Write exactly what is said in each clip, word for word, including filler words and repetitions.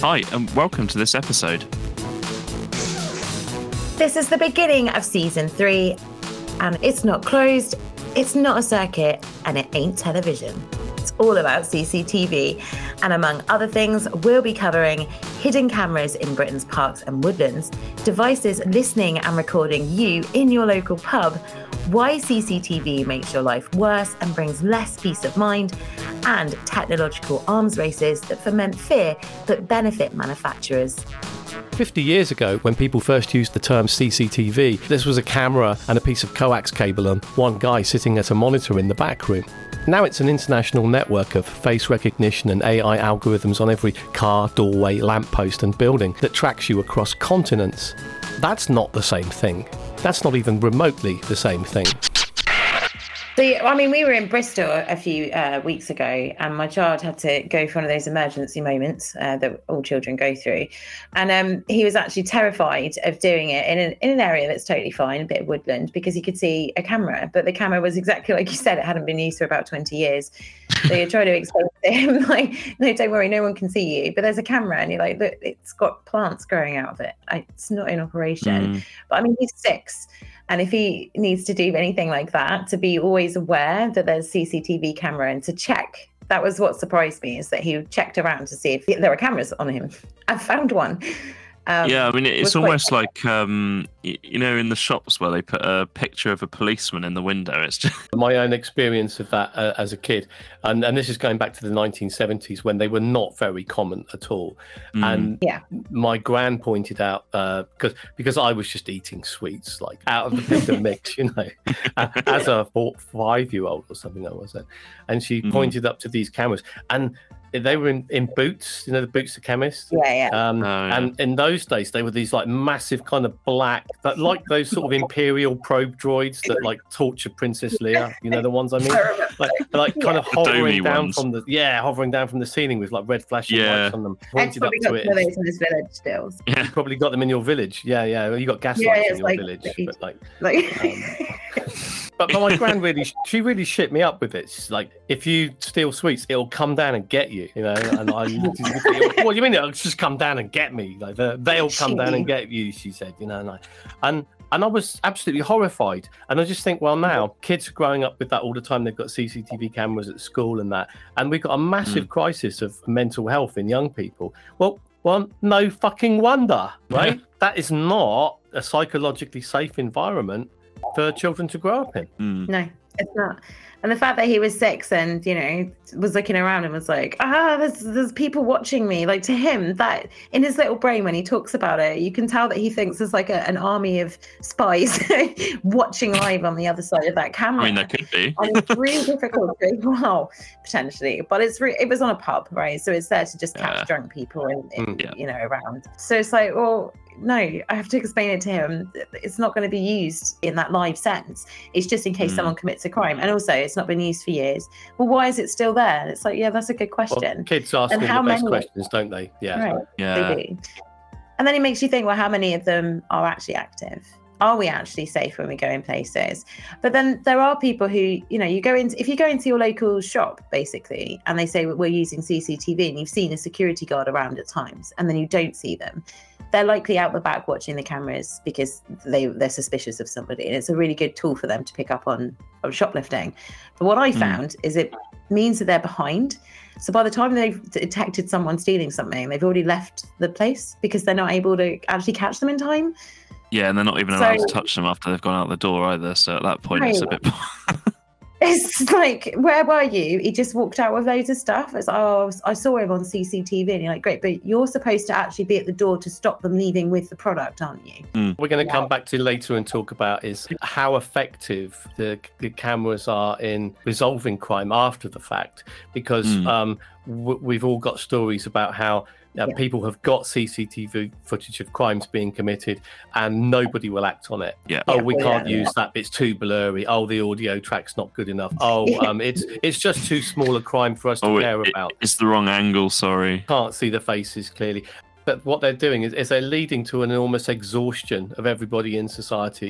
Hi, and welcome to this episode. This is the beginning of season three, and it's not closed, it's not a circuit, and it ain't television. It's all about C C T V, and among other things, we'll be covering hidden cameras in Britain's parks and woodlands, devices listening and recording you in your local pub, why C C T V makes your life worse and brings less peace of mind, and technological arms races that foment fear but benefit manufacturers. fifty years ago, when people first used the term C C T V, this was a camera and a piece of coax cable and one guy sitting at a monitor in the back room. Now it's an international network of face recognition and A I algorithms on every car, doorway, lamppost and building that tracks you across continents. That's not the same thing. That's not even remotely the same thing. So, I mean, we were in Bristol a few uh, weeks ago, and my child had to go for one of those emergency moments uh, that all children go through. And um, he was actually terrified of doing it in an, in an area that's totally fine, a bit of woodland, because he could see a camera. But the camera was exactly like you said, it hadn't been used for about twenty years. So you're trying to explain to him, like, no, don't worry, no one can see you. But there's a camera, and you're like, look, it's got plants growing out of it. It's not in operation. Mm. But I mean, he's six. And if he needs to do anything like that, to be always aware that there's C C T V camera and to check. That was what surprised me, is that he checked around to see if there were cameras on him. I found one. Um, yeah, I mean, it's almost quite... like, um, you know, in the shops where they put a picture of a policeman in the window. It's just my own experience of that uh, as a kid. And, and this is going back to the nineteen seventies when they were not very common at all. Mm. And yeah. my gran pointed out, uh, because because I was just eating sweets, like out of the pick mix, you know, as a four, five-year-old or something, I was. And she mm. pointed up to these cameras. And they were in, in Boots, you know, the Boots the chemist. Yeah, yeah. Um, oh, yeah. And in those days, they were these like massive kind of black, but like those sort of Imperial probe droids that like torture Princess Leia. You know the ones I mean? Like, like kind yeah. of hovering down ones. from the yeah, hovering down from the ceiling with like red flashing yeah. lights on them. Pointed up to it. Those in this village still. Yeah. You probably got them in your village. Yeah, yeah. You got gas yeah, lights in your like, village, like, but like. like... Um, But, but my gran really, she really shit me up with it. She's like, if you steal sweets, it'll come down and get you, you know. And I, what do you mean it'll just come down and get me? Like they'll come down and get you, she said, you know. And I, and and I was absolutely horrified. And I just think, well, now kids are growing up with that all the time. They've got C C T V cameras at school and that, and we've got a massive mm. crisis of mental health in young people. Well, well, no fucking wonder, right? That is not a psychologically safe environment for children to grow up in. Mm. No, it's not. And the fact that he was six and, you know, was looking around and was like, ah, there's there's people watching me. Like, to him, that in his little brain, when he talks about it, you can tell that he thinks there's like a, an army of spies watching live on the other side of that camera. I mean, there could be. And it's really difficult to, well, potentially. But it's re- it was on a pub, right? So it's there to just catch yeah. drunk people and, and yeah. you know, around. So it's like, well, no, I have to explain it to him. It's not going to be used in that live sense. It's just in case mm. someone commits a crime. And also, it's not been used for years. Well, why is it still there? And it's like, yeah, that's a good question. Well, kids ask all the best many... questions, don't they? Yeah. Right. Yeah. They do. And then it makes you think, well, how many of them are actually active? Are we actually safe when we go in places? But then there are people who, you know, you go into, if you go into your local shop, basically, and they say, well, we're using C C T V, and you've seen a security guard around at times, and then you don't see them, they're likely out the back watching the cameras because they, they're suspicious of somebody. And it's a really good tool for them to pick up on, on shoplifting. But what I found mm. is it means that they're behind. So by the time they've detected someone stealing something, they've already left the place because they're not able to actually catch them in time. Yeah, and they're not even allowed so, to touch them after they've gone out the door either. So at that point, right. it's a bit... It's like, where were you? He just walked out with loads of stuff. It's like, oh, I saw him on C C T V. And you're like, great, but you're supposed to actually be at the door to stop them leaving with the product, aren't you? Mm. We're going to yeah. come back to later and talk about is how effective the, the cameras are in resolving crime after the fact. Because mm. um, w- we've all got stories about how Uh, yeah. people have got C C T V footage of crimes being committed and nobody will act on it. Yeah. Oh, we yeah, can't yeah, use yeah. that. It's too blurry. Oh, the audio track's not good enough. Oh, um, it's it's just too small a crime for us to oh, care it, about. It's the wrong angle, sorry. Can't see the faces clearly. But what they're doing is, is they're leading to an enormous exhaustion of everybody in society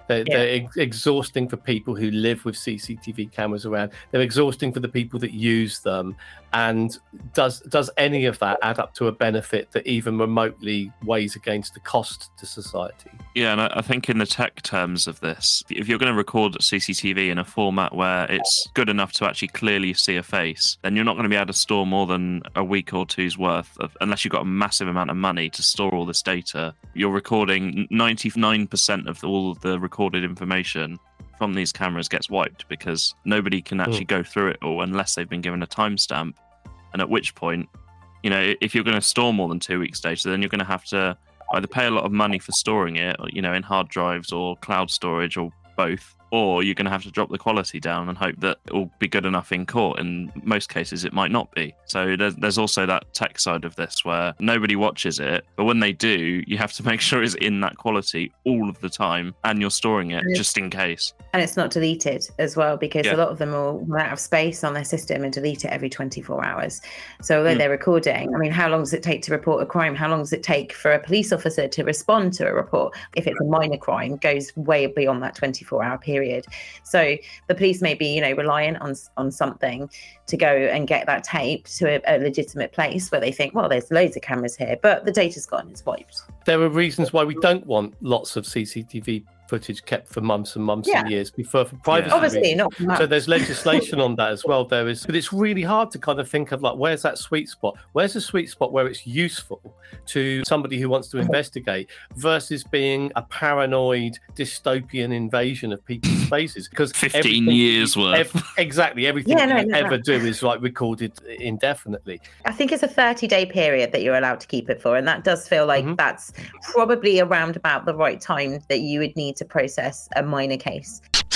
They're, Yeah. they're ex- exhausting for people who live with C C T V cameras around. They're exhausting for the people that use them. And does does any of that add up to a benefit that even remotely weighs against the cost to society? Yeah, and I I think in the tech terms of this, if you're going to record C C T V in a format where it's good enough to actually clearly see a face, then you're not going to be able to store more than a week or two's worth of, unless you've got a massive amount of money to store all this data. You're recording ninety-nine percent of all of the recorded information from these cameras gets wiped because nobody can actually go through it all unless they've been given a timestamp. And at which point, you know, if you're going to store more than two weeks data, then you're going to have to either pay a lot of money for storing it, you know, in hard drives or cloud storage or both, or you're going to have to drop the quality down and hope that it will be good enough in court. In most cases, it might not be. So there's, there's also that tech side of this where nobody watches it, but when they do, you have to make sure it's in that quality all of the time and you're storing it just in case. And it's not deleted as well, because Yeah. a lot of them will run out of space on their system and delete it every twenty-four hours. So although Mm. they're recording, I mean, how long does it take to report a crime? How long does it take for a police officer to respond to a report? If it's a minor crime, goes way beyond that twenty-four hour period. So the police may be, you know, reliant on on something to go and get that tape to a, a legitimate place where they think, well, there's loads of cameras here, but the data's gone, it's wiped. There are reasons why we don't want lots of C C T V footage kept for months and months Yeah. and years before for privacy Yeah. Obviously, reasons. not for much. So there's legislation on that as well. There is, but it's really hard to kind of think of like, where's that sweet spot? Where's the sweet spot where it's useful to somebody who wants to investigate versus being a paranoid dystopian invasion of people's spaces? Because fifteen everything- years worth. ev- exactly, everything Yeah, no, you no, ever no. do is like recorded indefinitely. I think it's a thirty day period that you're allowed to keep it for. And that does feel like Mhm. that's probably around about the right time that you would need to process a minor case.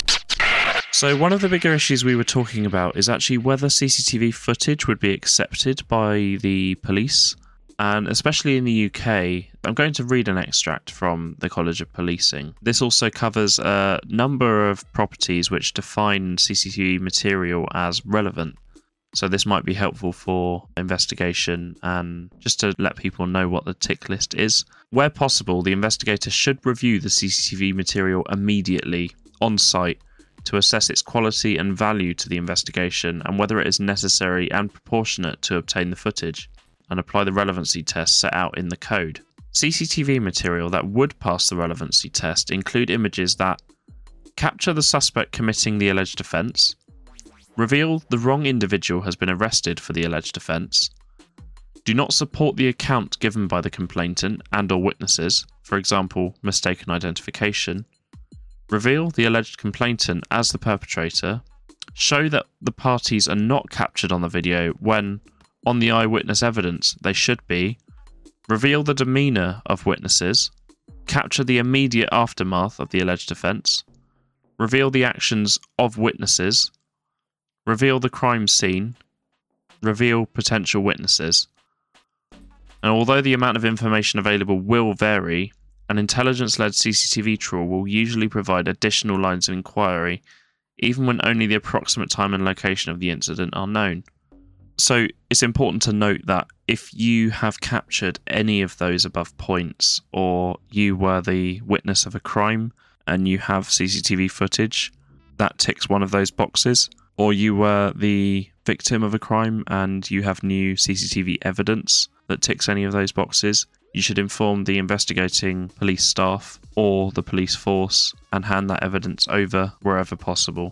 So one of the bigger issues we were talking about is actually whether C C T V footage would be accepted by the police. And especially in the U K, I'm going to read an extract from the College of Policing. This also covers a number of properties which define C C T V material as relevant. So this might be helpful for investigation and just to let people know what the tick list is. Where possible, the investigator should review the C C T V material immediately on site to assess its quality and value to the investigation and whether it is necessary and proportionate to obtain the footage, and apply the relevancy test set out in the code. C C T V material that would pass the relevancy test include images that capture the suspect committing the alleged offence, reveal the wrong individual has been arrested for the alleged offence, do not support the account given by the complainant and or witnesses, for example, mistaken identification, reveal the alleged complainant as the perpetrator, show that the parties are not captured on the video when, on the eyewitness evidence, they should be, reveal the demeanour of witnesses, capture the immediate aftermath of the alleged offence, reveal the actions of witnesses, reveal the crime scene, reveal potential witnesses. And although the amount of information available will vary, an intelligence-led C C T V trawl will usually provide additional lines of inquiry, even when only the approximate time and location of the incident are known. So it's important to note that if you have captured any of those above points, or you were the witness of a crime and you have C C T V footage that ticks one of those boxes, or you were the victim of a crime and you have new C C T V evidence that ticks any of those boxes, you should inform the investigating police staff or the police force and hand that evidence over wherever possible.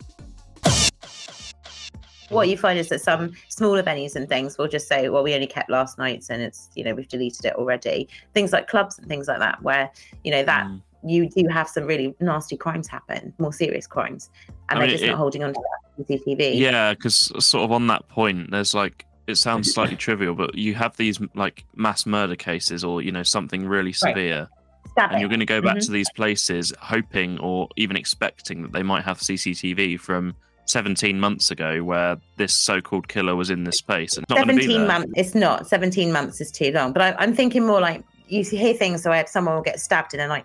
What you find is that some smaller venues and things will just say, well, we only kept last night's and it's, you know, we've deleted it already. Things like clubs and things like that, where, you know, that Mm. you do have some really nasty crimes happen, more serious crimes, and I they're mean, just it- not holding on to that C C T V. Yeah, because sort of on that point, there's like, it sounds slightly trivial, but you have these like mass murder cases or, you know, something really severe, Stab and it. you're going to go back Mhm. to these places hoping or even expecting that they might have C C T V from seventeen months ago where this so-called killer was in this space. It's not going to be seventeen there. months, it's not. seventeen months is too long. But I, I'm thinking more like, you hear things where someone will get stabbed in a nightclub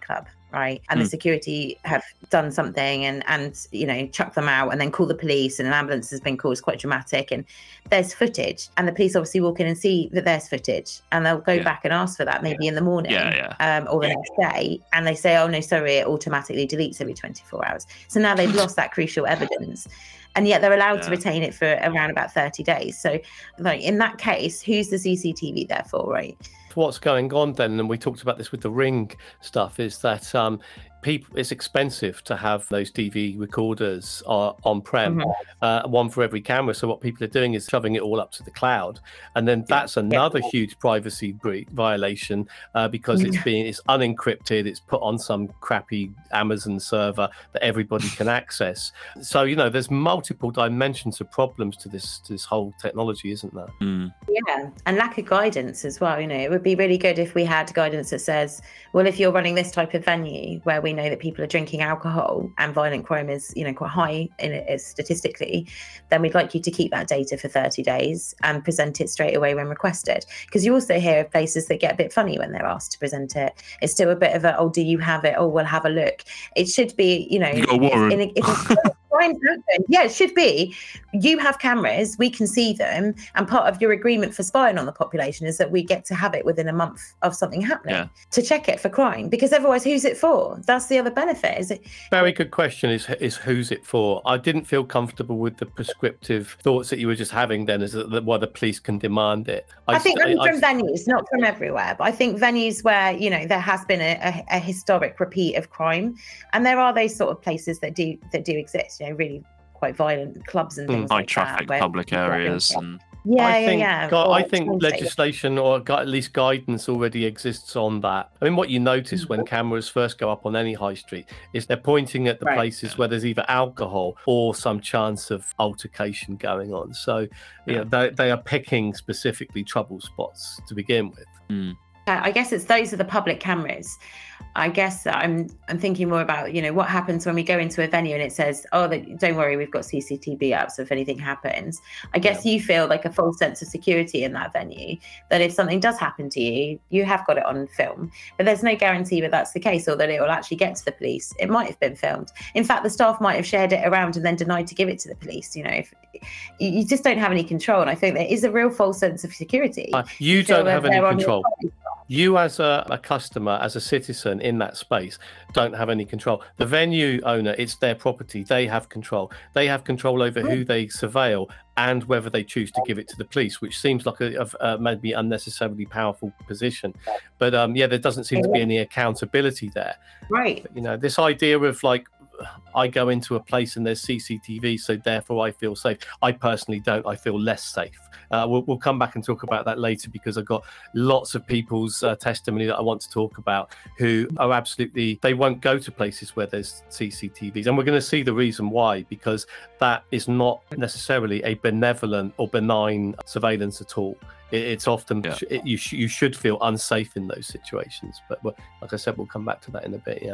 right? And mm. the security have done something and, and, you know, chuck them out and then call the police and an ambulance has been called. It's quite dramatic. And there's footage and the police obviously walk in and see that there's footage and they'll go yeah. back and ask for that maybe yeah. in the morning yeah, yeah. Um, or the next day. And they say, oh, no, sorry, it automatically deletes every twenty-four hours. So now they've lost that crucial evidence. And yet they're allowed yeah. to retain it for around about thirty days. So like in that case, who's the C C T V there for, right? What's going on then, and we talked about this with the Ring stuff, is that um, people it's expensive to have those D V recorders uh, on-prem, mm-hmm. uh, one for every camera. So what people are doing is shoving it all up to the cloud. And then that's another yeah. huge privacy bre- violation uh, because it's being it's unencrypted, it's put on some crappy Amazon server that everybody can access. So, you know, there's multiple dimensions of problems to this to this whole technology, isn't there? Mm. Yeah, and lack of guidance as well. You know, it would be really good if we had guidance that says, well, if you're running this type of venue where we know that people are drinking alcohol and violent crime is, you know, quite high in it statistically, then we'd like you to keep that data for thirty days and present it straight away when requested. Because you also hear of places that get a bit funny when they're asked to present it. It's still a bit of a, oh, do you have it? Oh, we'll have a look. It should be, you know, you got a warrant. If, if, if crimes happen, yeah, it should be. You have cameras, we can see them, and part of your agreement for spying on the population is that we get to have it within a month of something happening yeah. to check it for crime. Because otherwise, who's it for? That's the other benefit. Is it? Very good question. Is is who's it for? I didn't feel comfortable with the prescriptive thoughts that you were just having. Then, as that why the police can demand it. I, I think I, only I, from I, venues, not from everywhere. But I think venues where you know there has been a, a, a historic repeat of crime, and there are those sort of places that do that do exist. You know, really quite violent clubs and things mm, like high traffic that, public areas and yeah I yeah think, yeah gu- I or think legislation or gu- at least guidance already exists on that. I mean, what you notice mm-hmm. when cameras first go up on any high street is they're pointing at the right. places where there's either alcohol or some chance of altercation going on. So you yeah. know, they, they are picking specifically trouble spots to begin with. Mm. I guess it's those are the public cameras. I guess I'm I'm thinking more about, you know, what happens when we go into a venue and it says, oh, don't worry, we've got C C T V out, so if anything happens. I guess yeah. you feel like a false sense of security in that venue, that if something does happen to you, you have got it on film. But there's no guarantee that that's the case or that it will actually get to the police. It might have been filmed. In fact, the staff might have shared it around and then denied to give it to the police. You know, if, you just don't have any control. And I think there is a real false sense of security. Uh, you don't have any control. You as a, a customer, as a citizen in that space, don't have any control. The venue owner, it's their property. They have control. They have control over who they surveil and whether they choose to give it to the police, which seems like a, a, a maybe unnecessarily powerful position. But um, yeah, there doesn't seem to be any accountability there. Right. But, you know, this idea of like, I go into a place and there's C C T V, so therefore I feel safe. I personally don't. I feel less safe. Uh, we'll, we'll come back and talk about that later because I've got lots of people's uh, testimony that I want to talk about who are absolutely, they won't go to places where there's C C T Vs. And we're going to see the reason why, because that is not necessarily a benevolent or benign surveillance at all. It, it's often, yeah. it, you, sh- you should feel unsafe in those situations. But well, like I said, we'll come back to that in a bit, yeah.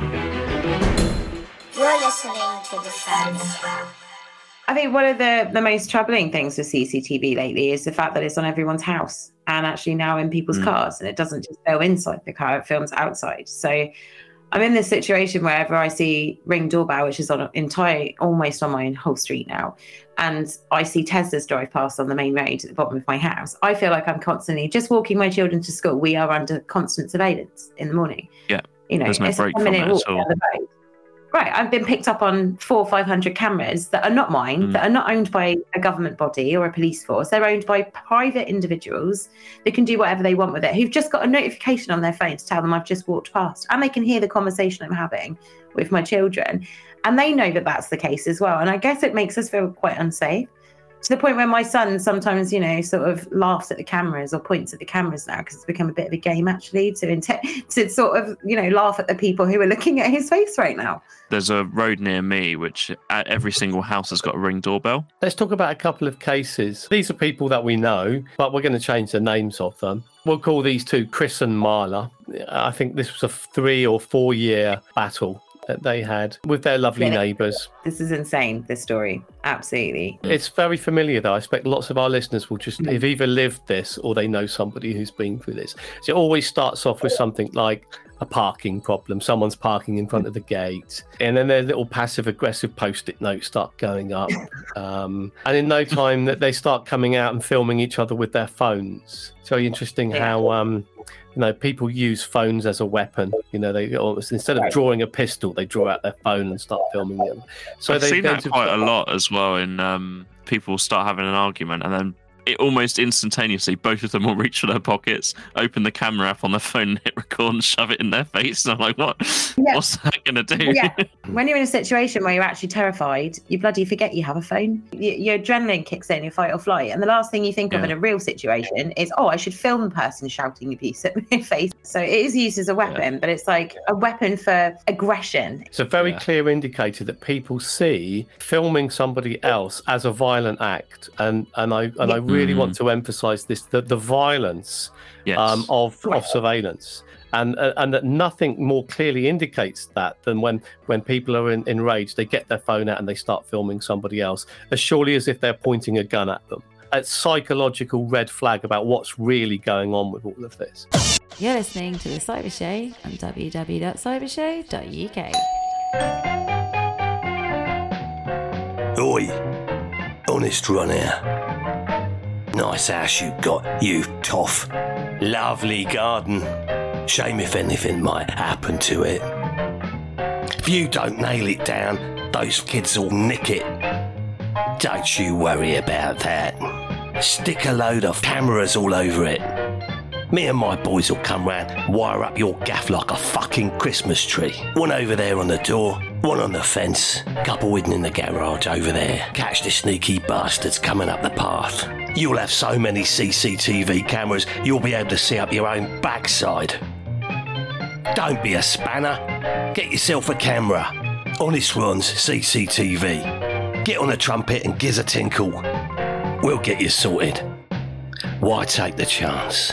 You're listening to The Fence. I think one of the, the most troubling things with C C T V lately is the fact that it's on everyone's house and actually now in people's mm. cars, and it doesn't just go inside the car, it films outside. So I'm in this situation wherever I see Ring doorbell, which is on entire, almost on my whole street now, and I see Teslas drive past on the main road at the bottom of my house, I feel like I'm constantly just walking my children to school. We are under constant surveillance in the morning. Yeah, you know, there's no it's break a from minute it walk at all. down the road. Right, I've been picked up on four or five hundred cameras that are not mine, mm. that are not owned by a government body or a police force. They're owned by private individuals that can do whatever they want with it, who've just got a notification on their phone to tell them I've just walked past, and they can hear the conversation I'm having with my children, and they know that that's the case as well. And I guess it makes us feel quite unsafe, to the point where my son sometimes, you know, sort of laughs at the cameras or points at the cameras now, because it's become a bit of a game actually to int- to sort of, you know, laugh at the people who are looking at his face right now. There's a road near me which at every single house has got a Ring doorbell. Let's talk about a couple of cases. These are people that we know, but we're going to change the names of them. We'll call these two Chris and Marla. I think this was a three or four year battle that they had with their lovely yeah, neighbours. This is insane, this story. Absolutely. It's very familiar, though. I expect lots of our listeners will just have either lived this or they know somebody who's been through this. So it always starts off with something like a parking problem. Someone's parking in front of the gate, and then their little passive-aggressive post-it notes start going up. Um, and in no time, that they start coming out and filming each other with their phones. It's very interesting Yeah. how um, you know, people use phones as a weapon. You know, they almost, instead of drawing a pistol, they draw out their phone and start filming them. So I've they seen go that to- quite a lot as well. In um, people start having an argument, and then it almost instantaneously, both of them will reach for their pockets, open the camera app on their phone, hit record, and shove it in their face. And I'm like, what? Yeah. What's that gonna do? Yeah. When you're in a situation where you're actually terrified, you bloody forget you have a phone. Y- Your adrenaline kicks in, you fight or flight. And the last thing you think of Yeah. in a real situation is, oh, I should film the person shouting abuse at my face. So it is used as a weapon, but it's like a weapon for aggression. It's a very Yeah. clear indicator that people see filming somebody else as a violent act, and and I and I really Mm. want to emphasise this: that the violence Yes. um, of of surveillance, and uh, and that nothing more clearly indicates that than when when people are in, enraged, they get their phone out and they start filming somebody else, as surely as if they're pointing a gun at them. A psychological red flag about what's really going on with all of this. You're listening to The Cyber Show on w w w dot cyber show dot u k. Oi, honest run here. Nice house you got, you toff. Lovely garden. Shame if anything might happen to it. If you don't nail it down, those kids will nick it. Don't you worry about that. Stick a load of cameras all over it. Me and my boys will come round, wire up your gaff like a fucking Christmas tree. One over there on the door, one on the fence, couple hidden in the garage over there. Catch the sneaky bastards coming up the path. You'll have so many C C T V cameras, you'll be able to see up your own backside. Don't be a spanner. Get yourself a camera. Honest Ones C C T V. Get on a trumpet and giz a tinkle. We'll get you sorted. Why take the chance?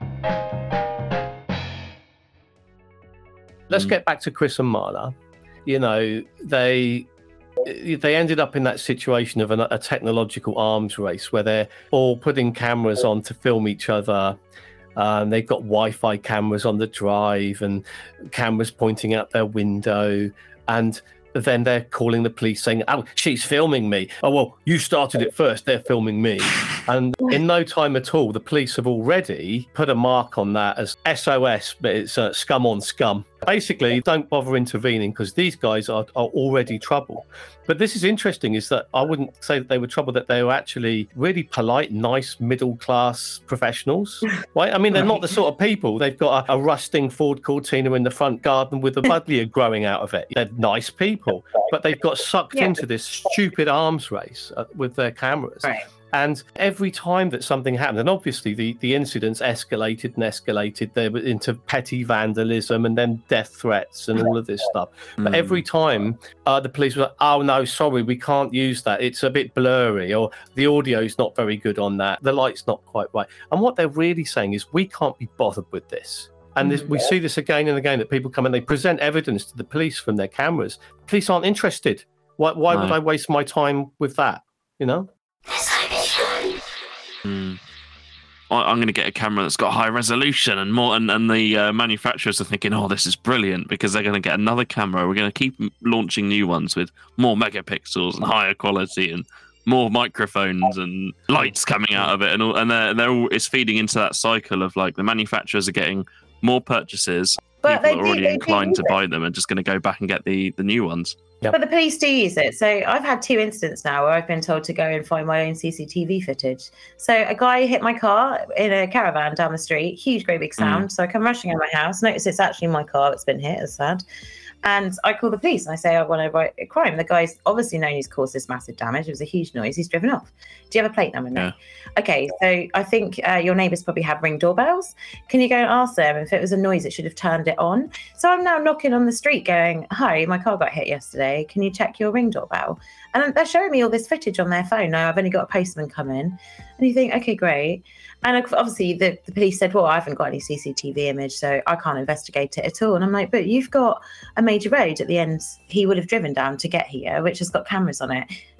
Let's get back to Chris and Marla. You know, they they ended up in that situation of an, a technological arms race where they're all putting cameras on to film each other. Um, they've got Wi-Fi cameras on the drive and cameras pointing out their window, and then they're calling the police saying, oh, she's filming me. Oh, well, you started it first. They're filming me. And in no time at all, the police have already put a mark on that as S O S, but it's uh, scum on scum. Basically, don't bother intervening because these guys are, are already trouble. But this is interesting, is that I wouldn't say that they were trouble, that they were actually really polite, nice, middle-class professionals. Right? I mean, they're not the sort of people. They've got a, a rusting Ford Cortina in the front garden with a buddleia growing out of it. They're nice people, but they've got sucked Yeah. into this stupid arms race uh, with their cameras. Right. And every time that something happened, and obviously the, the incidents escalated and escalated, they were into petty vandalism and then death threats and all of this stuff. But every time uh, the police were like, oh, no, sorry, we can't use that. It's a bit blurry, or the audio's not very good on that. The light's not quite right. And what they're really saying is we can't be bothered with this. And this, we see this again and again, that people come and they present evidence to the police from their cameras. Police aren't interested. Why, why No. would I waste my time with that? You know? Mm. I- I'm going to get a camera that's got high resolution and more, and, and the uh, manufacturers are thinking, oh, this is brilliant because they're going to get another camera. We're going to keep m- launching new ones with more megapixels and higher quality and more microphones and lights coming out of it, and all, and they're, they're all, it's feeding into that cycle of like the manufacturers are getting more purchases. But People they are do- already they do inclined to use it. buy them and just going to go back and get the, the new ones. Yep. But the police do use it. So I've had two incidents now where I've been told to go and find my own C C T V footage. So a guy hit my car in a caravan down the street, huge, great big sound. So I come rushing out of my house, notice it's actually my car that's been hit, as sad. And I call the police and I say, I want to write a crime. The guy's obviously known he's caused this massive damage. It was a huge noise. He's driven off. Do you have a plate number? No. Yeah. Okay, so I think uh, your neighbours probably have Ring doorbells. Can you go and ask them if it was a noise, it should have turned it on? So I'm now knocking on the street going, hi, my car got hit yesterday. Can you check your Ring doorbell? And they're showing me all this footage on their phone. Now I've only got a postman come in. And you think, okay, great. And obviously the, the police said, well, I haven't got any C C T V image, so I can't investigate it at all. And I'm like, but you've got a major road at the end he would have driven down to get here, which has got cameras on it.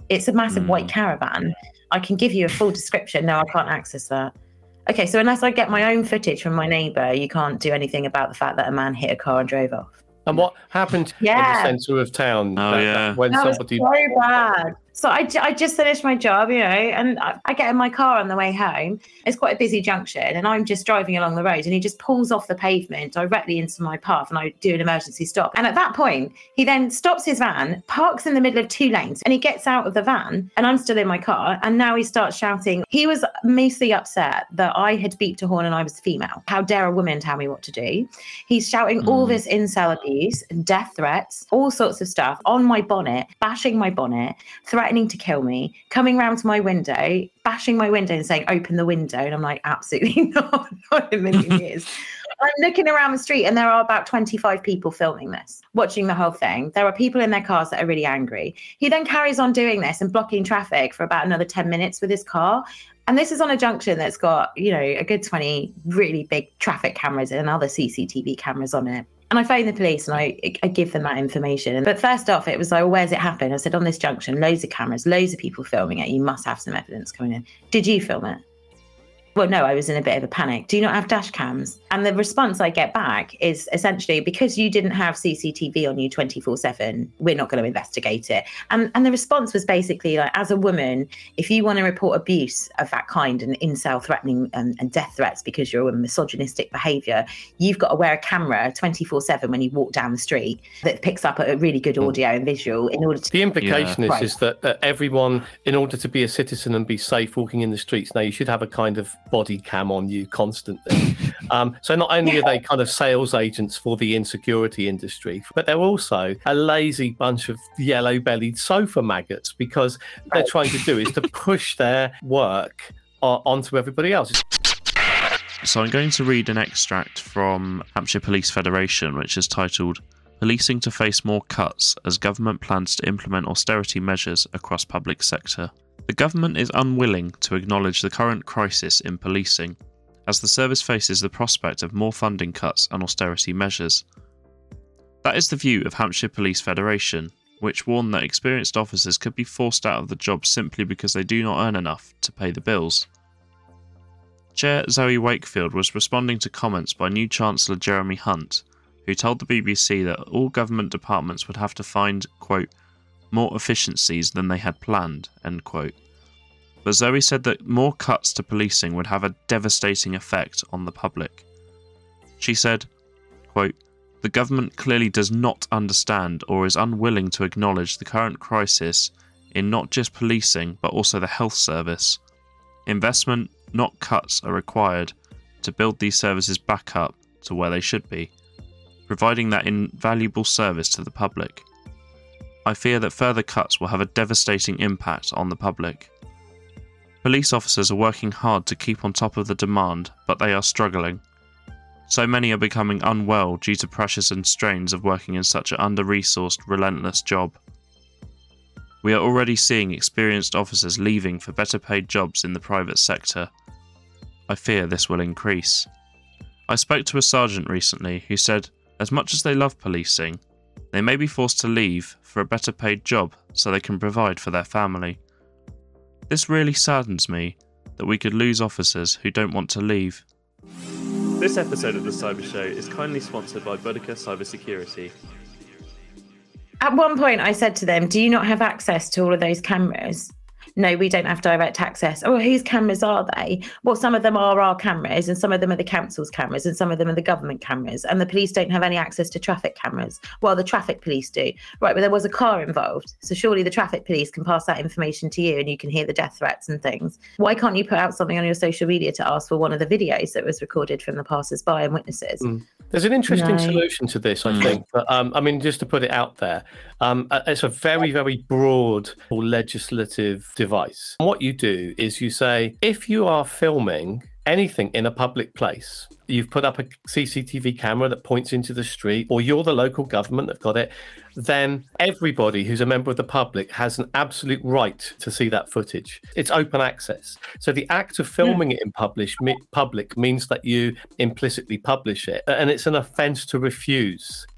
It's a massive Mm. white caravan. I can give you a full description. No, I can't access that. Okay, so unless I get my own footage from my neighbour, you can't do anything about the fact that a man hit a car and drove off. And what happened Yeah. in the centre of town? Oh, that- yeah. that when That was somebody so bad. So I, j- I just finished my job, you know, and I, I get in my car on the way home. It's quite a busy junction, and I'm just driving along the road, and he just pulls off the pavement directly into my path, and I do an emergency stop. And at that point, he then stops his van, parks in the middle of two lanes, and he gets out of the van, and I'm still in my car, and now he starts shouting. He was mostly upset that I had beeped a horn and I was female. How dare a woman tell me what to do? He's shouting all Mm. this incel abuse, death threats, all sorts of stuff on my bonnet, bashing my bonnet, threatening to kill me, coming round to my window, bashing my window and saying, open the window. And I'm like, absolutely not, not in a million years. I'm looking around the street and there are about twenty-five people filming this, watching the whole thing. There are people in their cars that are really angry. He then carries on doing this and blocking traffic for about another ten minutes with his car. And this is on a junction that's got, you know, a good twenty really big traffic cameras and other C C T V cameras on it. And I phoned the police and I, I give them that information. But first off, it was like, well, where's it happened? I said, on this junction, loads of cameras, loads of people filming it. You must have some evidence coming in. Did you film it? Well, no, I was in a bit of a panic. Do you not have dash cams? And the response I get back is essentially, because you didn't have C C T V on you twenty-four seven, we're not going to investigate it. And and the response was basically like, as a woman, if you want to report abuse of that kind and incel threatening and, and death threats because you're a misogynistic behaviour, you've got to wear a camera twenty-four seven when you walk down the street that picks up a really good audio and visual in order to... The implication Yeah. is, Right. is that uh, everyone, in order to be a citizen and be safe walking in the streets, now you should have a kind of body cam on you constantly. um, so not only are they kind of sales agents for the insecurity industry, but they're also a lazy bunch of yellow-bellied sofa maggots, because what they're trying to do is to push their work uh, onto everybody else. So I'm going to read an extract from Hampshire Police Federation, which is titled Policing to Face More Cuts as Government Plans to Implement Austerity Measures Across Public Sector. The government is unwilling to acknowledge the current crisis in policing, as the service faces the prospect of more funding cuts and austerity measures. That is the view of Hampshire Police Federation, which warned that experienced officers could be forced out of the job simply because they do not earn enough to pay the bills. Chair Zoe Wakefield was responding to comments by new Chancellor Jeremy Hunt, who told the B B C that all government departments would have to find, quote, more efficiencies than they had planned, end quote. But Zoe said that more cuts to policing would have a devastating effect on the public. She said, quote, the government clearly does not understand or is unwilling to acknowledge the current crisis in not just policing but also the health service. Investment, not cuts, are required to build these services back up to where they should be, providing that invaluable service to the public. I fear that further cuts will have a devastating impact on the public. Police officers are working hard to keep on top of the demand, but they are struggling. So many are becoming unwell due to pressures and strains of working in such an under-resourced, relentless job. We are already seeing experienced officers leaving for better paid jobs in the private sector. I fear this will increase. I spoke to a sergeant recently who said, as much as they love policing, they may be forced to leave for a better paid job so they can provide for their family. This really saddens me that we could lose officers who don't want to leave. This episode of The Cyber Show is kindly sponsored by Boudica Cybersecurity. At one point, I said to them, do you not have access to all of those cameras? No, we don't have direct access. Oh, whose cameras are they? Well, some of them are our cameras and some of them are the council's cameras and some of them are the government cameras, and the police don't have any access to traffic cameras. Well, the traffic police do. Right, but there was a car involved. So surely the traffic police can pass that information to you and you can hear the death threats and things. Why can't you put out something on your social media to ask for one of the videos that was recorded from the passers-by and witnesses? Mm. There's an interesting No. solution to this, I Mm. think. But, um, I mean, just to put it out there, um, uh, it's a very, very broad legislative device. And what you do is you say, if you are filming anything in a public place, you've put up a C C T V camera that points into the street, or you're the local government that got it, then everybody who's a member of the public has an absolute right to see that footage. It's open access. So the act of filming it in publish, mi- public means that you implicitly publish it, and it's an offence to refuse.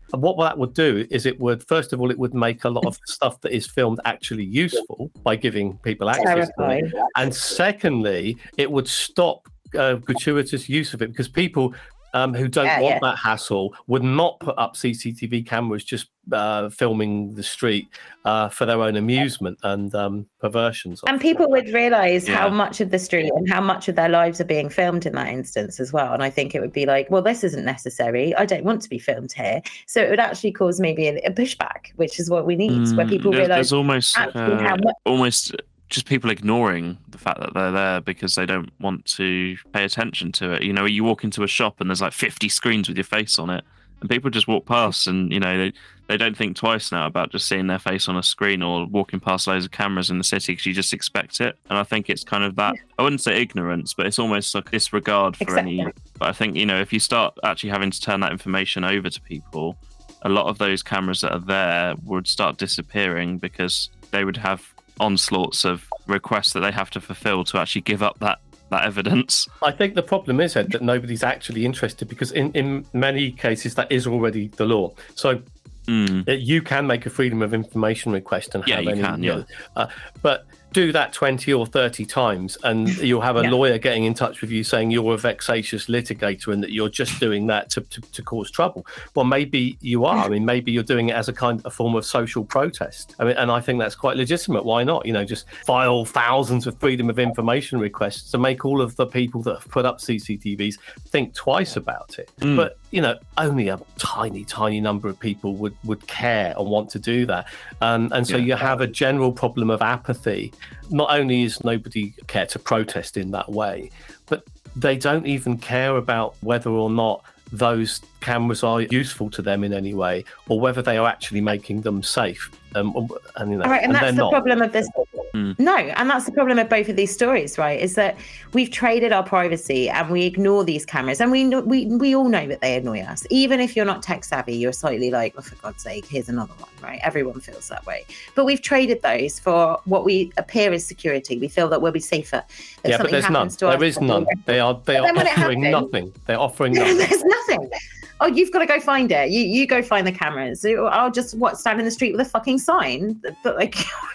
And what that would do is it would, first of all, it would make a lot of stuff that is filmed actually useful by giving people access Terrifying. to it. And secondly, it would stop uh, gratuitous use of it, because people um, who don't Yeah, want yeah. that hassle would not put up C C T V cameras just uh, filming the street uh, for their own amusement and um, perversions. of And it. people would realise how Yeah. much of the street and how much of their lives are being filmed in that instance as well. And I think it would be like, well, this isn't necessary. I don't want to be filmed here. So it would actually cause maybe a, a pushback, which is what we need, where Mm, people there- realise there's almost actually how uh, much. almost just people ignoring the fact that they're there because they don't want to pay attention to it. You know, you walk into a shop and there's like fifty screens with your face on it, and people just walk past, and you know they they don't think twice now about just seeing their face on a screen or walking past loads of cameras in the city because you just expect it. And I think it's kind of that, I wouldn't say ignorance, but it's almost like disregard for Accept any. it. But I think, you know, if you start actually having to turn that information over to people, a lot of those cameras that are there would start disappearing because they would have onslaughts of requests that they have to fulfill to actually give up that that evidence. I think the problem is, Ed, that nobody's actually interested, because in, in many cases that is already the law. So Mm. uh, you can make a freedom of information request and Yeah, have you any, can, you yeah. know, uh, but do that twenty or thirty times and you'll have a Yeah. lawyer getting in touch with you saying you're a vexatious litigator and that you're just doing that to, to, to cause trouble. Well, maybe you are. I mean, maybe you're doing it as a kind of form of social protest. I mean, and I think that's quite legitimate. Why not? You know, just file thousands of freedom of information requests to make all of the people that have put up C C T Vs think twice about it. Mm. But, you know, only a tiny, tiny number of people would, would care and want to do that. Um, and so Yeah. you have a general problem of apathy. Not only is nobody care to protest in that way, but they don't even care about whether or not those cameras are useful to them in any way, or whether they are actually making them safe. Um, and, you know, All right, and, and that's they're the not. problem of this. Mm. No, and that's the problem of both of these stories, right? Is that we've traded our privacy and we ignore these cameras, and we know, we we all know that they annoy us. Even if you're not tech savvy, you're slightly like, oh, for God's sake, here's another one, right? Everyone feels that way. But we've traded those for what we appear as security. We feel that we'll be safer. If Yeah, but something there's none. happens to us, There is none. They are they But are then when it offering happens- nothing. They're offering nothing. There's nothing. Oh, you've got to go find it. You you go find the cameras. I'll just what stand in the street with a fucking sign, but like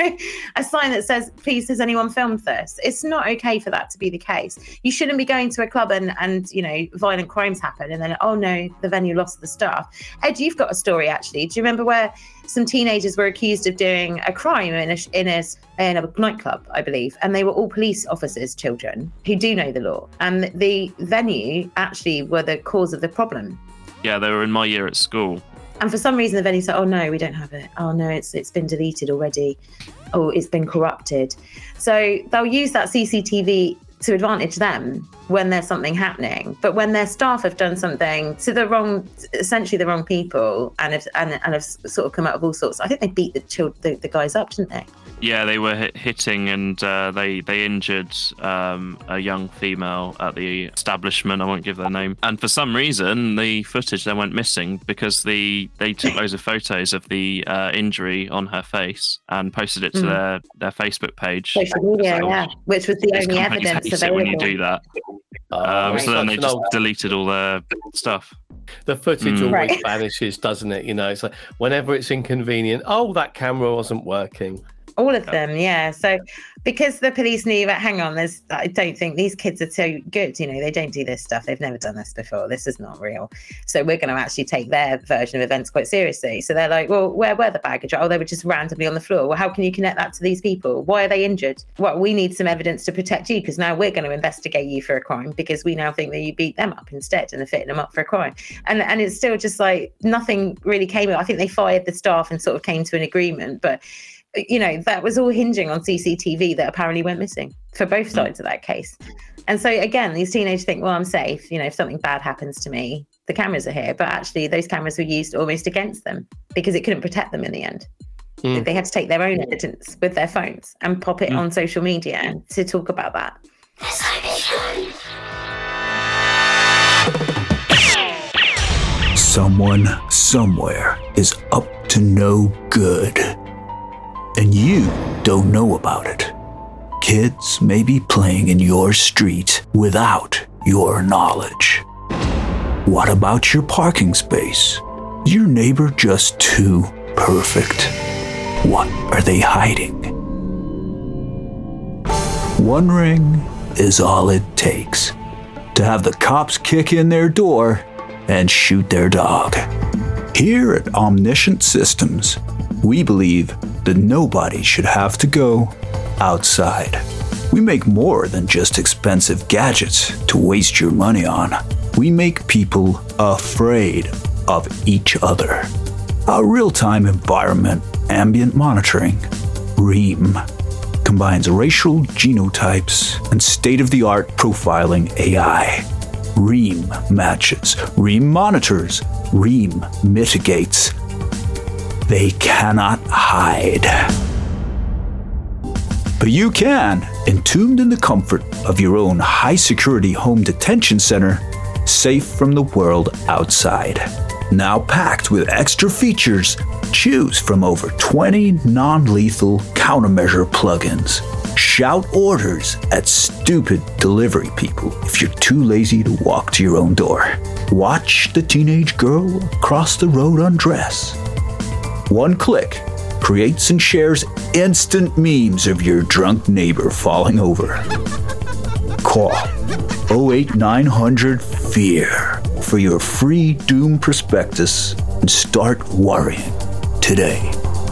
a sign that says, "Please, has anyone filmed this?" It's not okay for that to be the case. You shouldn't be going to a club and and you know violent crimes happen, and then oh no, the venue lost the staff. Ed, you've got a story actually. Do you remember where some teenagers were accused of doing a crime in a in a in a nightclub, I believe, and they were all police officers' children who do know the law, and the venue actually were the cause of the problem. Yeah, they were in my year at school. And for some reason, the venue said, "Oh no, we don't have it. Oh no, it's it's been deleted already. Oh, it's been corrupted." So they'll use that C C T V to advantage them when there's something happening. But when their staff have done something to the wrong, essentially the wrong people, and have and, and have sort of come out of all sorts. I think they beat the child, the, the guys up, didn't they? Yeah, they were hit, hitting and uh, they they injured um, a young female at the establishment. I won't give their name. And for some reason, the footage then went missing because the they took loads of photos of the uh, injury on her face and posted it to Mm. their, their Facebook page. Social media, So yeah, which was the these only companies evidence hate it when you available. do that. Oh, Um, it's so then such they an just old- deleted all their stuff. the footage Mm. always Right. vanishes, doesn't it? You know, it's like whenever it's inconvenient, oh, that camera wasn't working. All of them, yeah. So because the police knew that, hang on, there's, I don't think these kids are too good. You know, they don't do this stuff. They've never done this before. This is not real. So we're going to actually take their version of events quite seriously. So they're like, well, where were the baggage? Oh, they were just randomly on the floor. Well, how can you connect that to these people? Why are they injured? Well, we need some evidence to protect you because now we're going to investigate you for a crime because we now think that you beat them up instead and are fitting them up for a crime. And and it's still just like nothing really came up. I think they fired the staff and sort of came to an agreement, but you know, that was all hinging on C C T V that apparently went missing for both sides of that case. And so again, these teenagers think, well, I'm safe. You know, if something bad happens to me, the cameras are here. But actually those cameras were used almost against them because it couldn't protect them in the end. Mm. They had to take their own evidence with their phones and pop it Mm. on social media to talk about that. Someone somewhere is up to no good. And you don't know about it. Kids may be playing in your street without your knowledge. What about your parking space? Is your neighbor just too perfect? What are they hiding? One ring is all it takes to have the cops kick in their door and shoot their dog. Here at Omniscient Systems, we believe that nobody should have to go outside. We make more than just expensive gadgets to waste your money on. We make people afraid of each other. Our real-time environment ambient monitoring, REAM, combines racial genotypes and state-of-the-art profiling A I. REAM matches, REAM monitors, REAM mitigates. They cannot hide. But you can, entombed in the comfort of your own high-security home detention center, safe from the world outside. Now packed with extra features, choose from over twenty non-lethal countermeasure plugins. Shout orders at stupid delivery people if you're too lazy to walk to your own door. Watch the teenage girl across the road undress. One click creates and shares instant memes of your drunk neighbor falling over. Call oh eight nine hundred FEAR for your free Doom prospectus and start worrying today.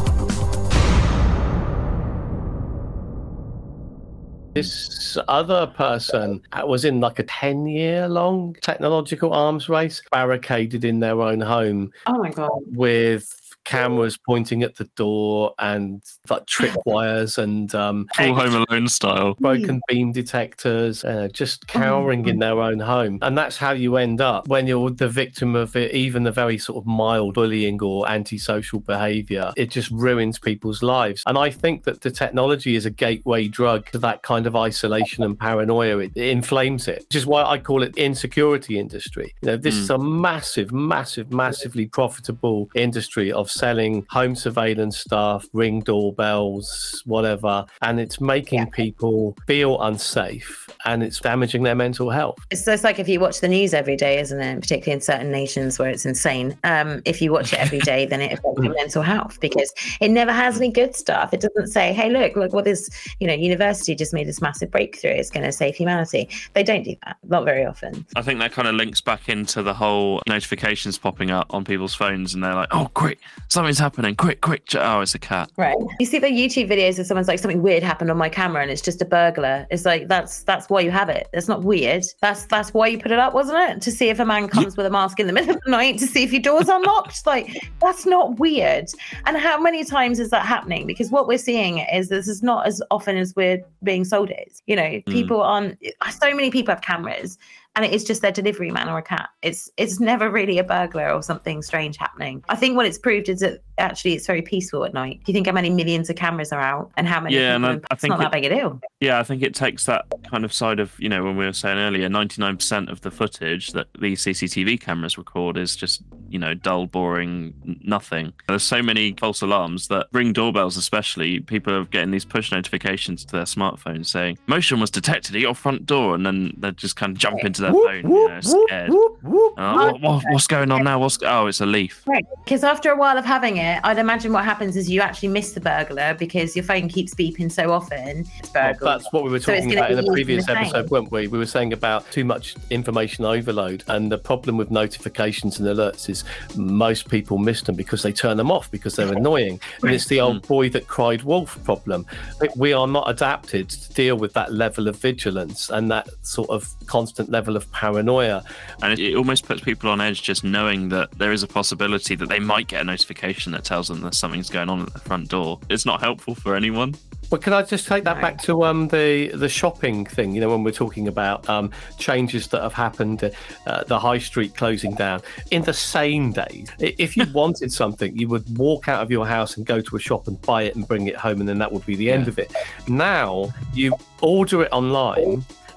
This other person was in like a ten year long technological arms race, barricaded in their own home. Oh my God. With cameras pointing at the door and like tripwires and um full Home Alone style broken beam detectors, uh, just cowering in their own home. And that's how you end up when you're the victim of it, even the very sort of mild bullying or antisocial behavior. It just ruins people's lives. And I think that the technology is a gateway drug to that kind of isolation and paranoia. It, it inflames it, which is why I call it insecurity industry. You know, this mm. is a massive massive massively profitable industry of selling home surveillance stuff, ring doorbells, whatever, and it's making yeah. people feel unsafe and it's damaging their mental health. It's just like if you watch the news every day, isn't it? Particularly in certain nations where it's insane. Um, if you watch it every day, then it affects your mental health because it never has any good stuff. It doesn't say, hey, look, look what this, you know, university just made this massive breakthrough. It's going to save humanity. They don't do that, not very often. I think that kind of links back into the whole notifications popping up on people's phones and they're like, oh, quick, something's happening, quick, quick. Oh, it's a cat. Right. You see the YouTube videos of someone's like, something weird happened on my camera and it's just a burglar. It's like, that's that's why you have it. It's not weird. That's that's why you put it up, wasn't it? To see if a man comes with a mask in the middle of the night to see if your door's unlocked. Like, that's not weird. And how many times is that happening? Because what we're seeing is this is not as often as we're being sold it is. You know, mm. people on, so many people have cameras and it is just their delivery man or a cat. It's it's never really a burglar or something strange happening. I think what it's proved is that actually it's very peaceful at night. Do you think how many millions of cameras are out and how many yeah, people, and I, I it's think not it, that big a deal. Yeah, I think it takes that kind of side of, you know, when we were saying earlier, ninety-nine percent of the footage that these C C T V cameras record is just, you know, dull, boring, nothing. There's so many false alarms that Ring doorbells especially, people are getting these push notifications to their smartphones saying, motion was detected at your front door, and then they just kind of jump into their phone, you know, scared. Oh, what, what, what's going on now? What's Oh, it's a leaf. Right, because after a while of having it, I'd imagine what happens is you actually miss the burglar because your phone keeps beeping so often. It's well, that's what we were talking so about in the previous the episode, weren't we? We were saying about too much information overload, and the problem with notifications and alerts is most people miss them because they turn them off because they're annoying. And it's the old boy that cried wolf problem. We are not adapted to deal with that level of vigilance and that sort of constant level of paranoia. And it almost puts people on edge just knowing that there is a possibility that they might get a notification that tells them that something's going on at the front door. It's not helpful for anyone. But can I just take that back to um, the the shopping thing? You know, when we're talking about um, changes that have happened, uh, the high street closing down in the same day. If you wanted something, you would walk out of your house and go to a shop and buy it and bring it home, and then that would be the end yeah. of it. Now you order it online.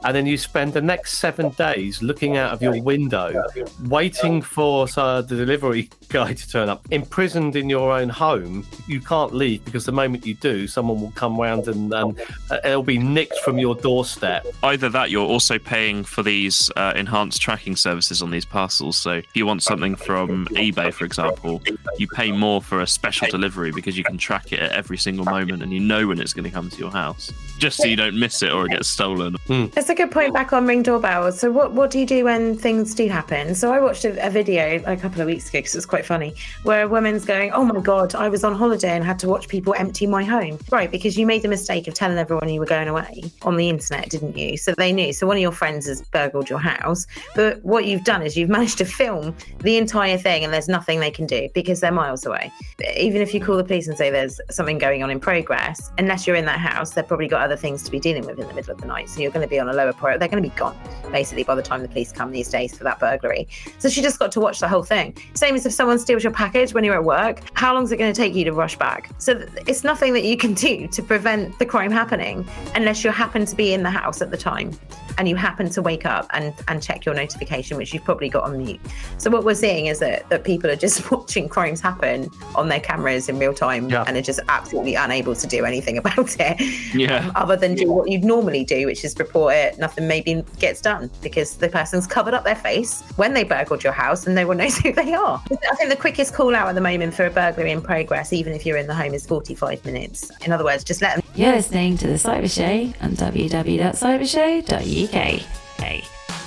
and then you spend the next seven days looking out of your window, waiting for uh, the delivery guy to turn up, imprisoned in your own home. You can't leave because the moment you do, someone will come round and um, it'll be nicked from your doorstep. Either that, you're also paying for these uh, enhanced tracking services on these parcels. So if you want something from eBay, for example, you pay more for a special delivery because you can track it at every single moment and you know when it's going to come to your house, just so you don't miss it or it gets stolen. Mm. That's a good point back on Ring Doorbell. So what, what do you do when things do happen? So I watched a, a video a couple of weeks ago because it's quite funny, where a woman's going, oh my God, I was on holiday and had to watch people empty my home. Right, because you made the mistake of telling everyone you were going away on the internet, didn't you? So they knew. So one of your friends has burgled your house. But what you've done is you've managed to film the entire thing and there's nothing they can do because they're miles away. Even if you call the police and say there's something going on in progress, unless you're in that house, they've probably got other things to be dealing with in the middle of the night. So you're going to be on a lower priority. They're going to be gone, basically, by the time the police come these days for that burglary. So she just got to watch the whole thing. Same as if someone steals your package when you're at work, how long is it going to take you to rush back? So it's nothing that you can do to prevent the crime happening unless you happen to be in the house at the time and you happen to wake up and, and check your notification, which you've probably got on mute. So what we're seeing is that, that people are just watching crimes happen on their cameras in real time yeah. and are just absolutely unable to do anything about it. Yeah. Um, other than do what you'd normally do, which is report it, nothing maybe gets done because the person's covered up their face when they burgled your house and no one knows who they are. I think the quickest call out at the moment for a burglary in progress, even if you're in the home, is forty-five minutes. In other words, just let them... You're listening to The Cyber Show on w w w dot cyber show dot u k. Hey.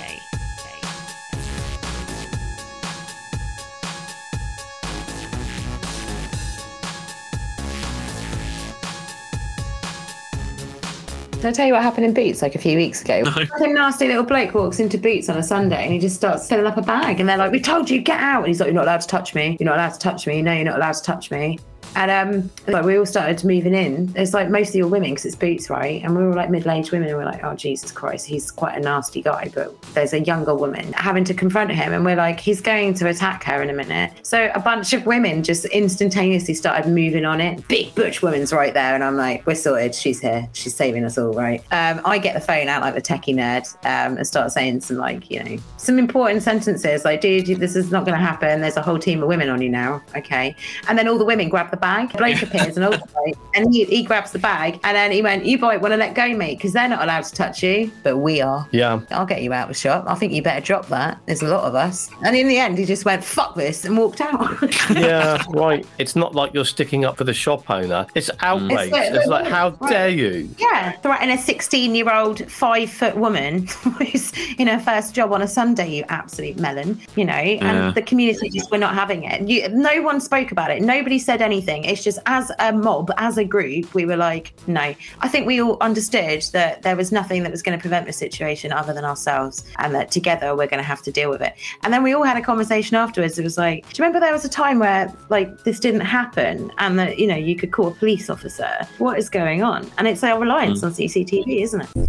Did I tell you what happened in Boots like a few weeks ago? No. Some nasty little bloke walks into Boots on a Sunday and he just starts filling up a bag and they're like, we told you, get out. And he's like, you're not allowed to touch me. You're not allowed to touch me. No, you're not allowed to touch me. And um, like we all started moving in. It's like mostly all women because it's Boots, right? And we were like middle-aged women and we're like, oh, Jesus Christ, he's quite a nasty guy. But there's a younger woman having to confront him and we're like, he's going to attack her in a minute. So a bunch of women just instantaneously started moving on it. Big butch woman's right there. And I'm like, we're sorted. She's here. She's saving us all, right? Um, I get the phone out like the techie nerd um, and start saying some like, you know, some important sentences like, dude, this is not going to happen. There's a whole team of women on you now. Okay. And then all the women grab the bag. Blake appears and, also, and he, he grabs the bag and then he went, you might want to let go, mate, because they're not allowed to touch you, but we are. Yeah. I'll get you out of the shop. I think you better drop that. There's a lot of us. And in the end, he just went, fuck this, and walked out. Yeah, right. It's not like you're sticking up for the shop owner. It's outrage. It's like, it's like how right. dare you? Yeah, threaten a sixteen-year-old, five-foot woman who's in her first job on a Sunday, you absolute melon, you know, and yeah. the community just were not having it. You, no one spoke about it. Nobody said anything. It's just as a mob, as a group, we were like, no. I think we all understood that there was nothing that was going to prevent the situation other than ourselves and that together we're going to have to deal with it. And then we all had a conversation afterwards. It was like, do you remember there was a time where like this didn't happen and that, you know, you could call a police officer? What is going on? And it's our reliance mm. on C C T V, isn't it?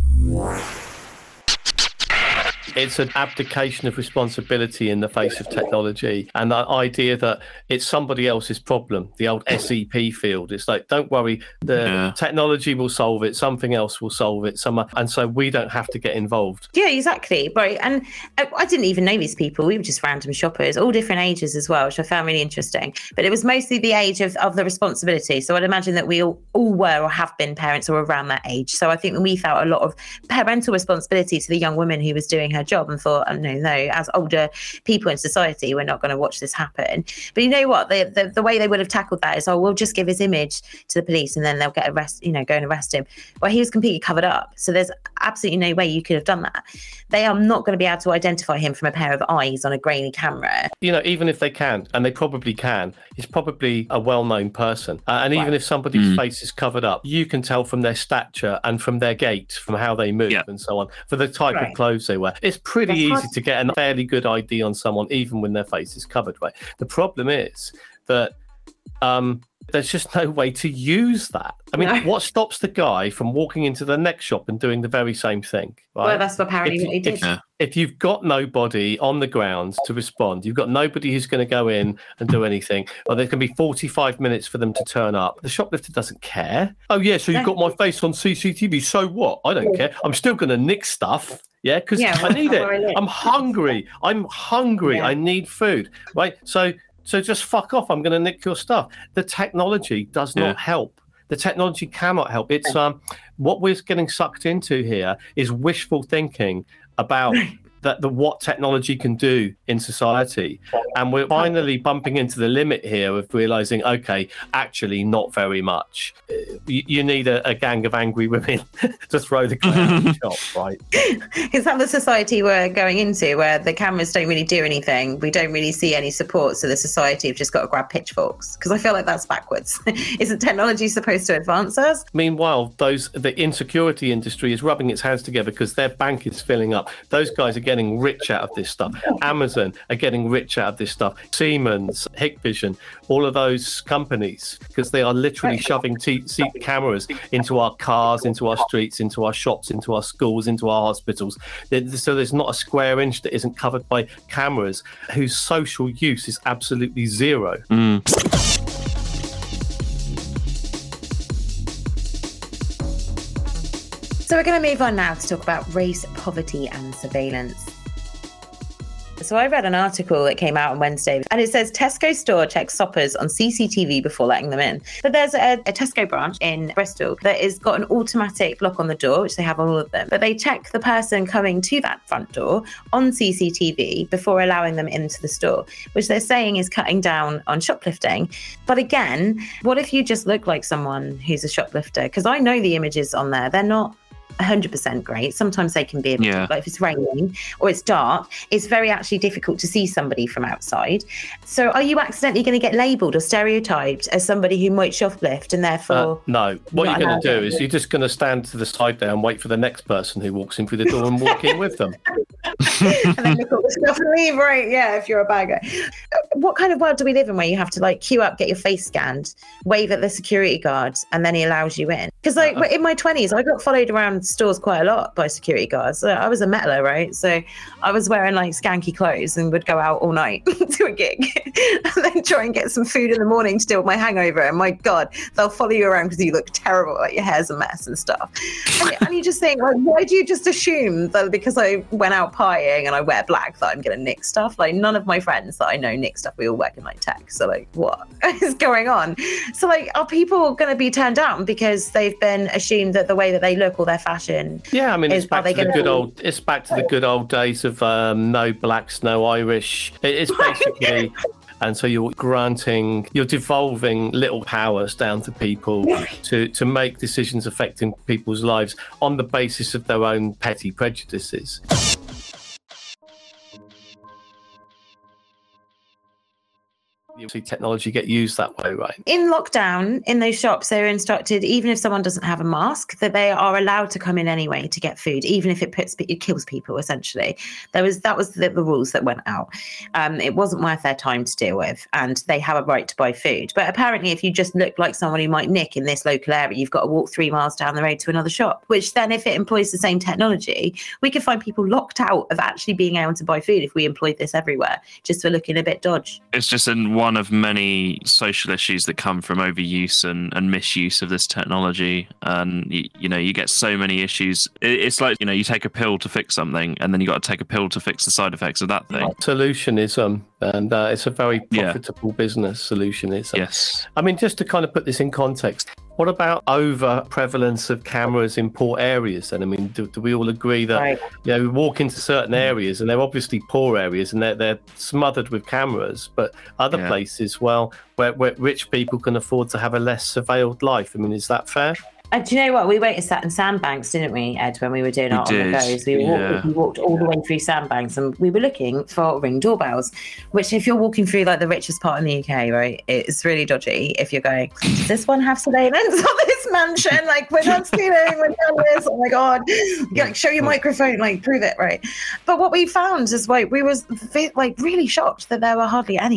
It's an abdication of responsibility in the face of technology and the idea that it's somebody else's problem, the old S E P field. It's like, don't worry, the yeah. technology will solve it, something else will solve it, some, and so we don't have to get involved. Yeah, exactly. Right. And I didn't even know these people. We were just random shoppers, all different ages as well, which I found really interesting. But it was mostly the age of, of the responsibility. So I'd imagine that we all, all were or have been parents or around that age. So I think that we felt a lot of parental responsibility to the young woman who was doing her job and thought, oh, no, no, as older people in society, we're not going to watch this happen. But you know what? The, the the way they would have tackled that is, oh, we'll just give his image to the police and then they'll get arrested, you know, go and arrest him. Well, he was completely covered up. So there's absolutely no way you could have done that. They are not going to be able to identify him from a pair of eyes on a grainy camera. You know, even if they can, and they probably can, he's probably a well-known person. Uh, and right. even if somebody's mm. face is covered up, you can tell from their stature and from their gait, from how they move yeah. and so on, for the type right. of clothes they wear. It's pretty That's easy hard. to get a fairly good I D on someone, even when their face is covered. Right. The problem is that um, there's just no way to use that. I mean, No. what stops the guy from walking into the next shop and doing the very same thing? Right? Well, that's apparently If- what he did. If, if you've got nobody on the ground to respond, you've got nobody who's going to go in and do anything, or there's going to be forty-five minutes for them to turn up. The shoplifter doesn't care. Oh, yeah, so you've got my face on C C T V. So what? I don't care. I'm still going to nick stuff. Yeah, because Yeah, I need it. where I live. I'm hungry. I'm hungry. Yeah. I need food. Right. So so just fuck off. I'm going to nick your stuff. The technology does Yeah. not help. The technology cannot help. It's um what we're getting sucked into here is wishful thinking about that the what technology can do in society, and we're finally bumping into the limit here of realizing, okay, actually not very much. Uh, You, you need a, a gang of angry women to throw the guy out of the shop, right? Is that the society we're going into, where the cameras don't really do anything? We don't really see any support, so the society have just got to grab pitchforks? Because I feel like that's backwards. Isn't technology supposed to advance us? Meanwhile, those the insecurity industry is rubbing its hands together because their bank is filling up. Those guys are getting rich out of this stuff. Amazon are getting rich out of this stuff. Siemens, Hikvision, all of those companies, because they are literally shoving t- seat cameras into our cars, into our streets, into our shops, into our schools, into our hospitals. There- So there's not a square inch that isn't covered by cameras whose social use is absolutely zero. Mm. So we're going to move on now to talk about race, poverty and surveillance. So I read an article that came out on Wednesday, and it says Tesco store checks shoppers on C C T V before letting them in. But there's a, a Tesco branch in Bristol that has got an automatic lock on the door, which they have on all of them. But they check the person coming to that front door on C C T V before allowing them into the store, which they're saying is cutting down on shoplifting. But again, what if you just look like someone who's a shoplifter? Because I know the images on there, they're not one hundred percent great. Sometimes they can be, Yeah. like if it's raining or it's dark, it's very actually difficult to see somebody from outside. So are you accidentally going to get labelled or stereotyped as somebody who might shoplift and Uh, therefore... no, what not you're going to allowed do in? is you're just going to stand to the side there and wait for the next person who walks in through the door and walk in with them. and then look all the stuff and leave, right? Yeah, if you're a bad guy. What kind of world do we live in where you have to like queue up, get your face scanned, wave at the security guard, and then he allows you in? Because like Uh-uh. in my twenties, I got followed around stores quite a lot by security guards. I was a metaler, right? So I was wearing like skanky clothes and would go out all night to a gig and then try and get some food in the morning to deal with my hangover. And my God, they'll follow you around because you look terrible, like your hair's a mess and stuff. And, and you just think, like, why do you just assume that because I went out partying and I wear black that I'm going to nick stuff? Like none of my friends that I know nick stuff. We all work in like tech. So like, what is going on? So like, are people going to be turned down because they've been assumed that the way that they look or their fashion? Yeah, I mean, Is- it's back are they to the gonna good be- old. It's back to the good old days of um, no blacks, no Irish. It- It's basically, and so you're granting, you're devolving little powers down to people to to make decisions affecting people's lives on the basis of their own petty prejudices. You see technology get used that way, right? In lockdown, in those shops, they're instructed, even if someone doesn't have a mask, that they are allowed to come in anyway to get food, even if it puts it kills people. Essentially, there was that was the, the rules that went out. Um, it wasn't worth their time to deal with, and they have a right to buy food. But apparently, if you just look like someone who might nick in this local area, you've got to walk three miles down the road to another shop. Which then, if it employs the same technology, we could find people locked out of actually being able to buy food if we employed this everywhere, just for looking a bit dodge. It's just in one of many social issues that come from overuse and, and misuse of this technology. And, you, you know, you get so many issues. It, it's like, you know, you take a pill to fix something and then you got to take a pill to fix the side effects of that thing. Solutionism, and uh, it's a very Yeah. profitable business. Solutionism. Yes. I mean, just to kind of put this in context, what about over prevalence of cameras in poor areas? And I mean, do, do we all agree that Right. you know we walk into certain areas and they're obviously poor areas and they're they're smothered with cameras, but other Yeah. places, well, where, where rich people can afford to have a less surveilled life. I mean, is that fair? Uh, do you know what? We waited sat in sandbanks, didn't we, Ed, when we were doing We our on the did, goes? We, yeah. walked, we walked all the way through sandbanks and we were looking for ring doorbells, which if you're walking through like the richest part in the U K, right, it's really dodgy if you're going, does this one have surveillance on this mansion? Like, we're not stealing, we're done this. Oh my God. Yeah, like, show your microphone, like, prove it, right? But what we found is like, we was like really shocked that there were hardly any.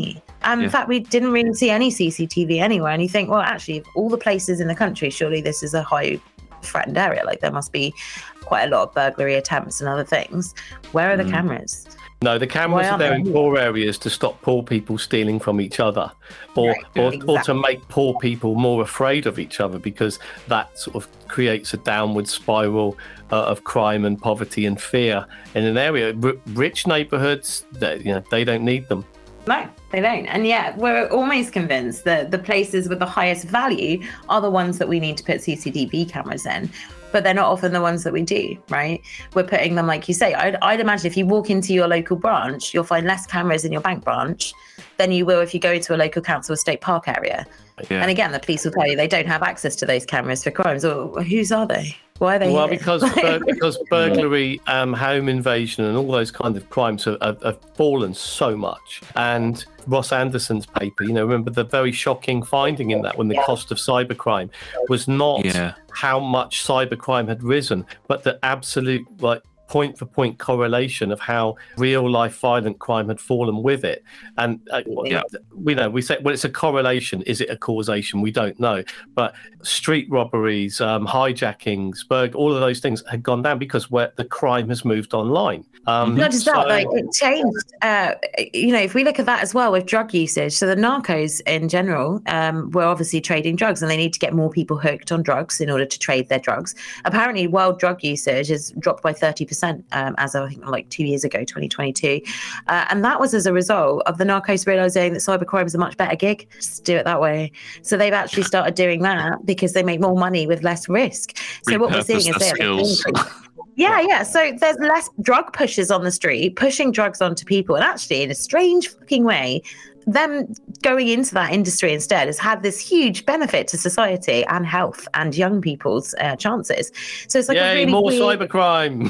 And Yeah. in fact, we didn't really see any C C T V anywhere. And you think, well, actually, of all the places in the country, surely this is a high threatened area. Like there must be quite a lot of burglary attempts and other things. Where are the Mm. cameras? No, the cameras Why are aren't there they in here? poor areas to stop poor people stealing from each other, or Right, or, or to exactly. make poor people more afraid of each other, because that sort of creates a downward spiral uh, of crime and poverty and fear in an area. R- rich neighbourhoods, they, you know, they don't need them. No, they don't. And yet we're almost convinced that the places with the highest value are the ones that we need to put C C T V cameras in. But they're not often the ones that we do, right? We're putting them, like you say, I'd, I'd imagine if you walk into your local branch, you'll find less cameras in your bank branch than you will if you go to a local council estate park area. Yeah. And again, the police will tell you they don't have access to those cameras for crimes. Or whose are they? Why are they Well, here? because bur- because burglary, um, home invasion, and all those kinds of crimes have, have, have fallen so much. And Ross Anderson's paper, you know, remember the very shocking finding in that when the cost of cybercrime was not Yeah. how much cybercrime had risen, but the absolute like point for point correlation of how real life violent crime had fallen with it. And uh, Yeah. we know we say, well, it's a correlation. Is it a causation? We don't know. But street robberies, um, hijackings, burg, all of those things had gone down because where the crime has moved online. Um, Not just so- that, like it changed. Uh, you know, if we look at that as well with drug usage, so the narcos in general um, were obviously trading drugs, and they need to get more people hooked on drugs in order to trade their drugs. Apparently, world drug usage has dropped by thirty percent um, as of, I think, like two years ago, twenty twenty-two, uh, and that was as a result of the narcos realizing that cybercrime is a much better gig. Just do it that way. So they've actually started doing that because they make more money with less risk. So what we're Repurpose seeing is their they're- skills. Yeah, yeah. So there's less drug pushers on the street pushing drugs onto people. And actually, in a strange fucking way, them going into that industry instead has had this huge benefit to society and health and young people's uh, chances. So it's like a Yay, really more weird... cybercrime.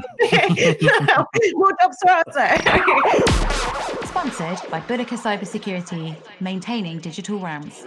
more jobs for us. though. Sponsored by Boudica Cybersecurity, maintaining digital realms.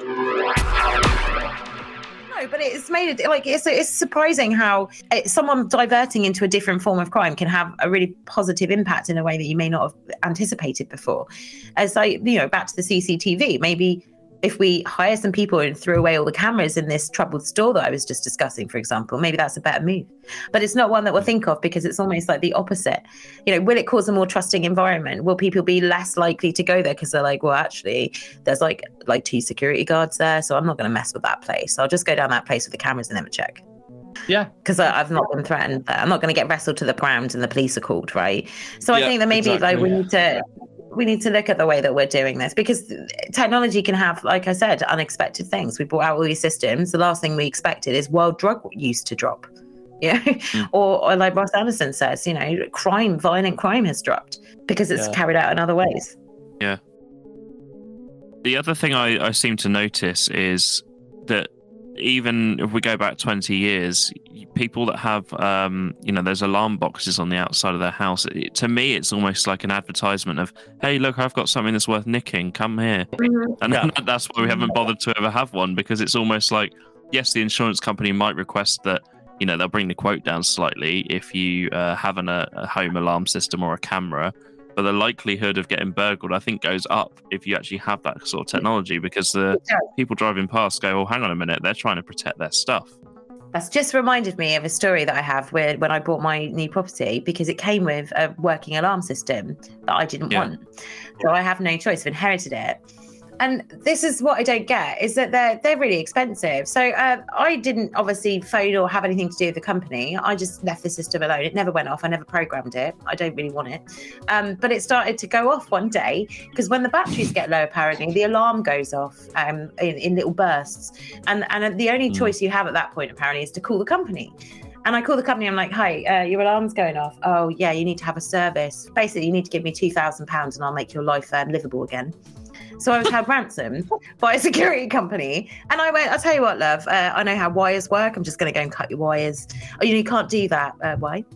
No, but it's made it like it's it's surprising how it, someone diverting into a different form of crime can have a really positive impact in a way that you may not have anticipated before. As I, you know, back to the C C T V, maybe if we hire some people and threw away all the cameras in this troubled store that I was just discussing, for example, maybe that's a better move. But it's not one that we'll think of because it's almost like the opposite. You know, will it cause a more trusting environment? Will people be less likely to go there because they're like, well, actually, there's like like two security guards there, so I'm not going to mess with that place. I'll just go down that place with the cameras and never check. Yeah, because I've not been threatened there. I'm not going to get wrestled to the ground and the police are called, right? So Yeah, I think that maybe exactly. like we need to we need to look at the way that we're doing this, because technology can have, like I said, unexpected things. We brought out all these systems. The last thing we expected is world drug use to drop. Yeah, Mm. or, or like Ross Anderson says, you know, crime, violent crime has dropped because it's Yeah. carried out in other ways. Yeah. The other thing I, I seem to notice is that even if we go back twenty years, people that have, um, you know, there's alarm boxes on the outside of their house, it, to me, it's almost like an advertisement of, hey, look, I've got something that's worth nicking. Come here. And Yeah. that's why we haven't bothered to ever have one, because it's almost like, yes, the insurance company might request that, you know, they'll bring the quote down slightly if you uh, have an, a, a home alarm system or a camera. But the likelihood of getting burgled, I think, goes up if you actually have that sort of technology, because the Yeah. people driving past go, oh, hang on a minute, they're trying to protect their stuff. That's just reminded me of a story that I have where when I bought my new property, because it came with a working alarm system that I didn't Yeah. want. So I have no choice. I've inherited it. And this is what I don't get, is that they're they're really expensive. So uh, I didn't obviously phone or have anything to do with the company. I just left the system alone. It never went off. I never programmed it. I don't really want it. Um, but it started to go off one day, because when the batteries get low, apparently, the alarm goes off um, in, in little bursts. And, and the only Mm. choice you have at that point, apparently, is to call the company. And I call the company, I'm like, hi, uh, your alarm's going off. Oh, yeah, you need to have a service. Basically, you need to give me two thousand pounds and I'll make your life um, livable again. So I was held ransom by a security company. And I went, I'll tell you what, love, uh, I know how wires work. I'm just going to go and cut your wires. Oh, you know, you can't do that. Uh, why?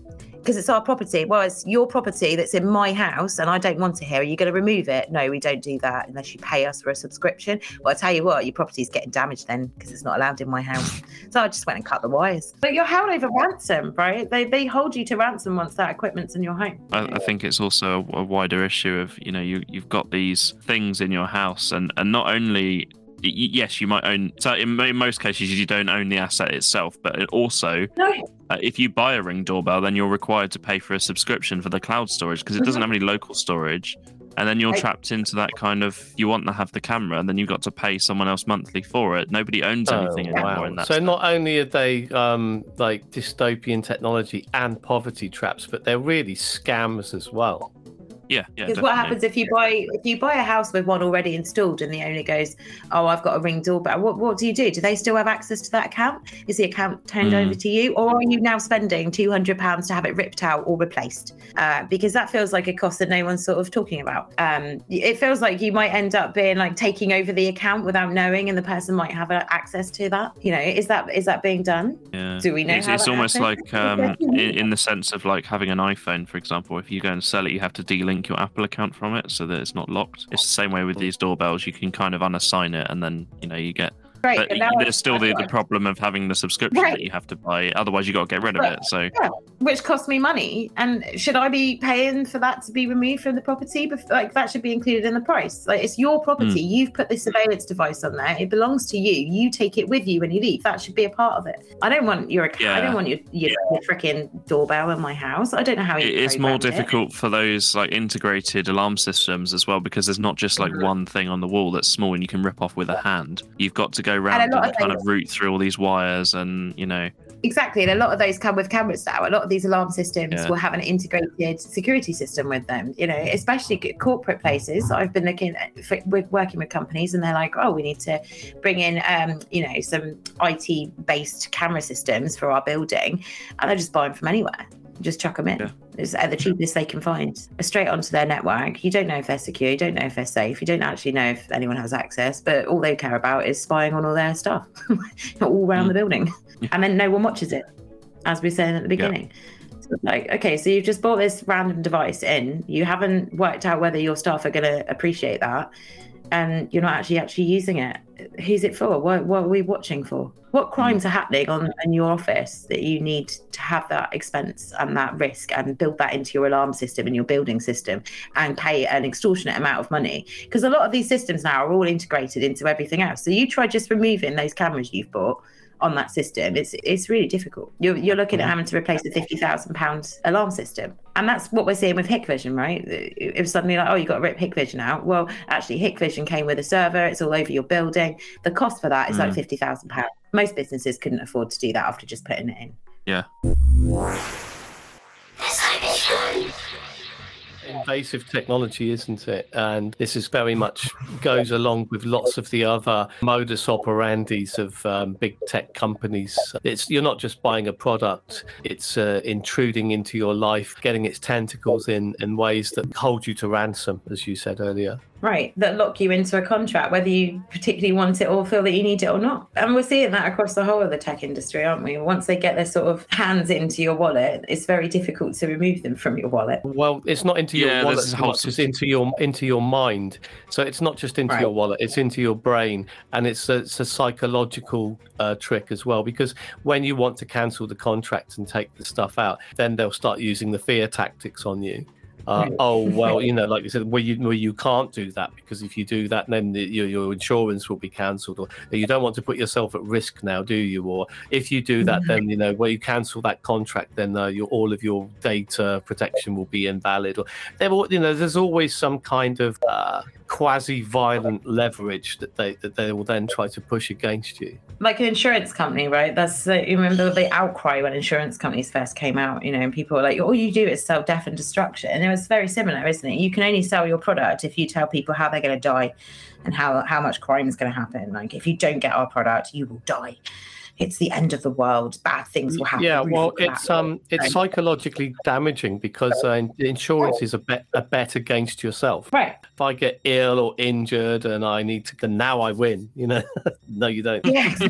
because it's our property. Well, it's your property that's in my house and I don't want it here. Are you going to remove it? No, we don't do that unless you pay us for a subscription. Well, I tell you what, your property's getting damaged then because it's not allowed in my house. So I just went and cut the wires. But you're held over ransom, right? They they hold you to ransom once that equipment's in your home. I, I think it's also a, a wider issue of, you know, you, you've got these things in your house and, and not only... Yes, you might own. So in, in most cases, you don't own the asset itself, but it also, No. uh, if you buy a Ring doorbell, then you're required to pay for a subscription for the cloud storage because it doesn't have any local storage. And then you're Right. trapped into that kind of, you want to have the camera, and then you've got to pay someone else monthly for it. Nobody owns anything Oh, anymore wow. in that. So sense. not only are they um, like dystopian technology and poverty traps, but they're really scams as well. Yeah, yeah. Because what definitely. happens if you buy if you buy a house with one already installed and the owner goes, "Oh, I've got a Ring doorbell." What what do you do? Do they still have access to that account? Is the account turned Mm. over to you, or are you now spending two hundred pounds to have it ripped out or replaced? Uh, because that feels like a cost that no one's sort of talking about. Um, it feels like you might end up being like taking over the account without knowing, and the person might have uh, access to that. You know, is that is that being done? Yeah. Do we know It's, how it's that almost happens? like um, in, in the sense of like having an iPhone, for example. If you go and sell it, you have to delink your Apple account from it so that it's not locked. It's the same way with these doorbells. You can kind of unassign it, and then you know you get. Right, But but now there's still the, the problem of having the subscription Right. that you have to buy. Otherwise, you got to get rid of Right. it. So Yeah, which costs me money. And should I be paying for that to be removed from the property? Bef- Like that should be included in the price. Like it's your property. You've put this surveillance device on there. It belongs to you. You take it with you when you leave. That should be a part of it. I don't want your account. I Yeah. don't want your your, your freaking doorbell in my house. I don't know how you. it- it's more programmed it. difficult for those like integrated alarm systems as well because there's not just like Mhm. one thing on the wall that's small and you can rip off with a hand. You've got to go around and, lot of kind those- of route through all these wires and you know. Exactly, and a lot of those come with cameras now. A lot of these alarm systems Yeah. will have an integrated security system with them. You know, especially c- corporate places. I've been looking at for, with working with companies, and they're like, "Oh, we need to bring in, um, you know, some I T-based camera systems for our building," and I just buy them from anywhere. Just chuck them in. Yeah. It's at the cheapest they can find. Straight onto their network. You don't know if they're secure. You don't know if they're safe. You don't actually know if anyone has access. But all they care about is spying on all their stuff, all around Mm. the building, Yeah. and then no one watches it, as we were saying at the beginning. So it's like, okay, so you've just bought this random device in. You haven't worked out whether your staff are going to appreciate that, and you're not actually actually using it. Who's it for? What, what are we watching for? What crimes are happening on in your office that you need to have that expense and that risk and build that into your alarm system and your building system and pay an extortionate amount of money? Because a lot of these systems now are all integrated into everything else. So you try just removing those cameras you've bought on that system, it's it's really difficult. You're you're looking at having to replace a fifty thousand pounds alarm system, and that's what we're seeing with Hikvision, right? It was suddenly like, oh, you got to rip Hikvision out. Well, actually, Hikvision came with a server. It's all over your building. The cost for that is like Mm. fifty thousand pounds. Most businesses couldn't afford to do that after just putting it in. Yeah. Invasive technology, isn't it? And this is very much goes along with lots of the other modus operandis of um, big tech companies. It's you're not just buying a product; it's uh, intruding into your life, getting its tentacles in in ways that hold you to ransom, as you said earlier. Right, that lock you into a contract, whether you particularly want it or feel that you need it or not. And we're seeing that across the whole of the tech industry, aren't we? Once they get their sort of hands into your wallet, it's very difficult to remove them from your wallet. Well, it's not into your Yeah, wallet there's a so whole much as into your into your mind. So it's not just into Right. your wallet; it's into your brain, and it's a, it's a psychological uh, trick as well. Because when you want to cancel the contract and take the stuff out, then they'll start using the fear tactics on you. Uh, oh well, you know, like you said, well you well you can't do that because if you do that, then the, your your insurance will be cancelled, or you don't want to put yourself at risk now, do you? Or if you do that, then you know, where you cancel that contract, then uh, your all of your data protection will be invalid. Or there, will- you know, there's always some kind of uh, quasi-violent leverage that they that they will then try to push against you. Like an insurance company, right? That's uh, you remember the outcry when insurance companies first came out, you know, and people were like, all you do is sell death and destruction. And it was very similar, isn't it? You can only sell your product if you tell people how they're going to die and how, how much crime is going to happen. Like, if you don't get our product, you will die. It's the end of the world. Bad things will happen. Yeah, Roof well, will collapse. it's um, it's Right. psychologically damaging because uh, insurance is a bet a bet against yourself. Right. If I get ill or injured and I need to, then now I win. You know, no, you don't. Yes.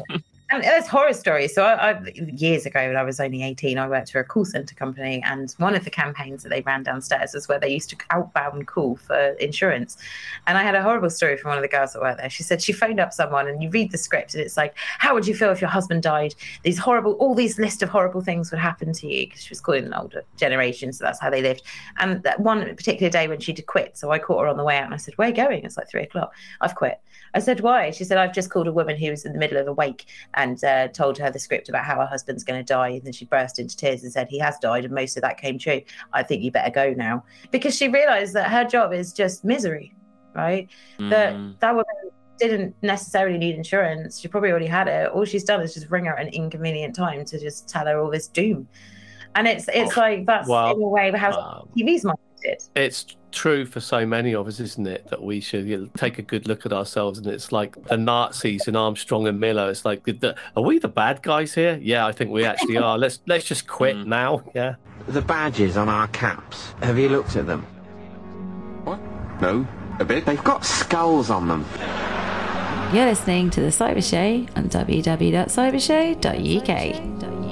And there's horror stories. So I, I, years ago, when I was only eighteen, I worked for a call centre company, and one of the campaigns that they ran downstairs was where they used to outbound call for insurance. And I had a horrible story from one of the girls that worked there. She said she phoned up someone, and you read the script, and it's like, how would you feel if your husband died? These horrible, all these list of horrible things would happen to you, because she was calling an older generation, so that's how they lived. And that one particular day when she'd quit, so I caught her on the way out, and I said, where are you going? It's like three o'clock. I've quit. I said, why? She said, I've just called a woman who was in the middle of a wake and uh, told her the script about how her husband's going to die. And then she burst into tears and said, he has died, and most of that came true. I think you better go now. Because she realised that her job is just misery, right? Mm. That that woman didn't necessarily need insurance. She probably already had it. All she's done is just ring her at an inconvenient time to just tell her all this doom. And it's it's oh, like, that's well, in a way how um, T V's marketed. It's true for so many of us, isn't it, that we should, you know, take a good look at ourselves. And it's like the Nazis in Armstrong and Miller. It's like, the, are we the bad guys here? Yeah, I think we actually are. Let's let's just quit mm. now. Yeah. The badges on our caps. Have you looked at them? What? No, a bit. They've got skulls on them. You're listening to the Cyber Show on w w w dot cyber show dot u k.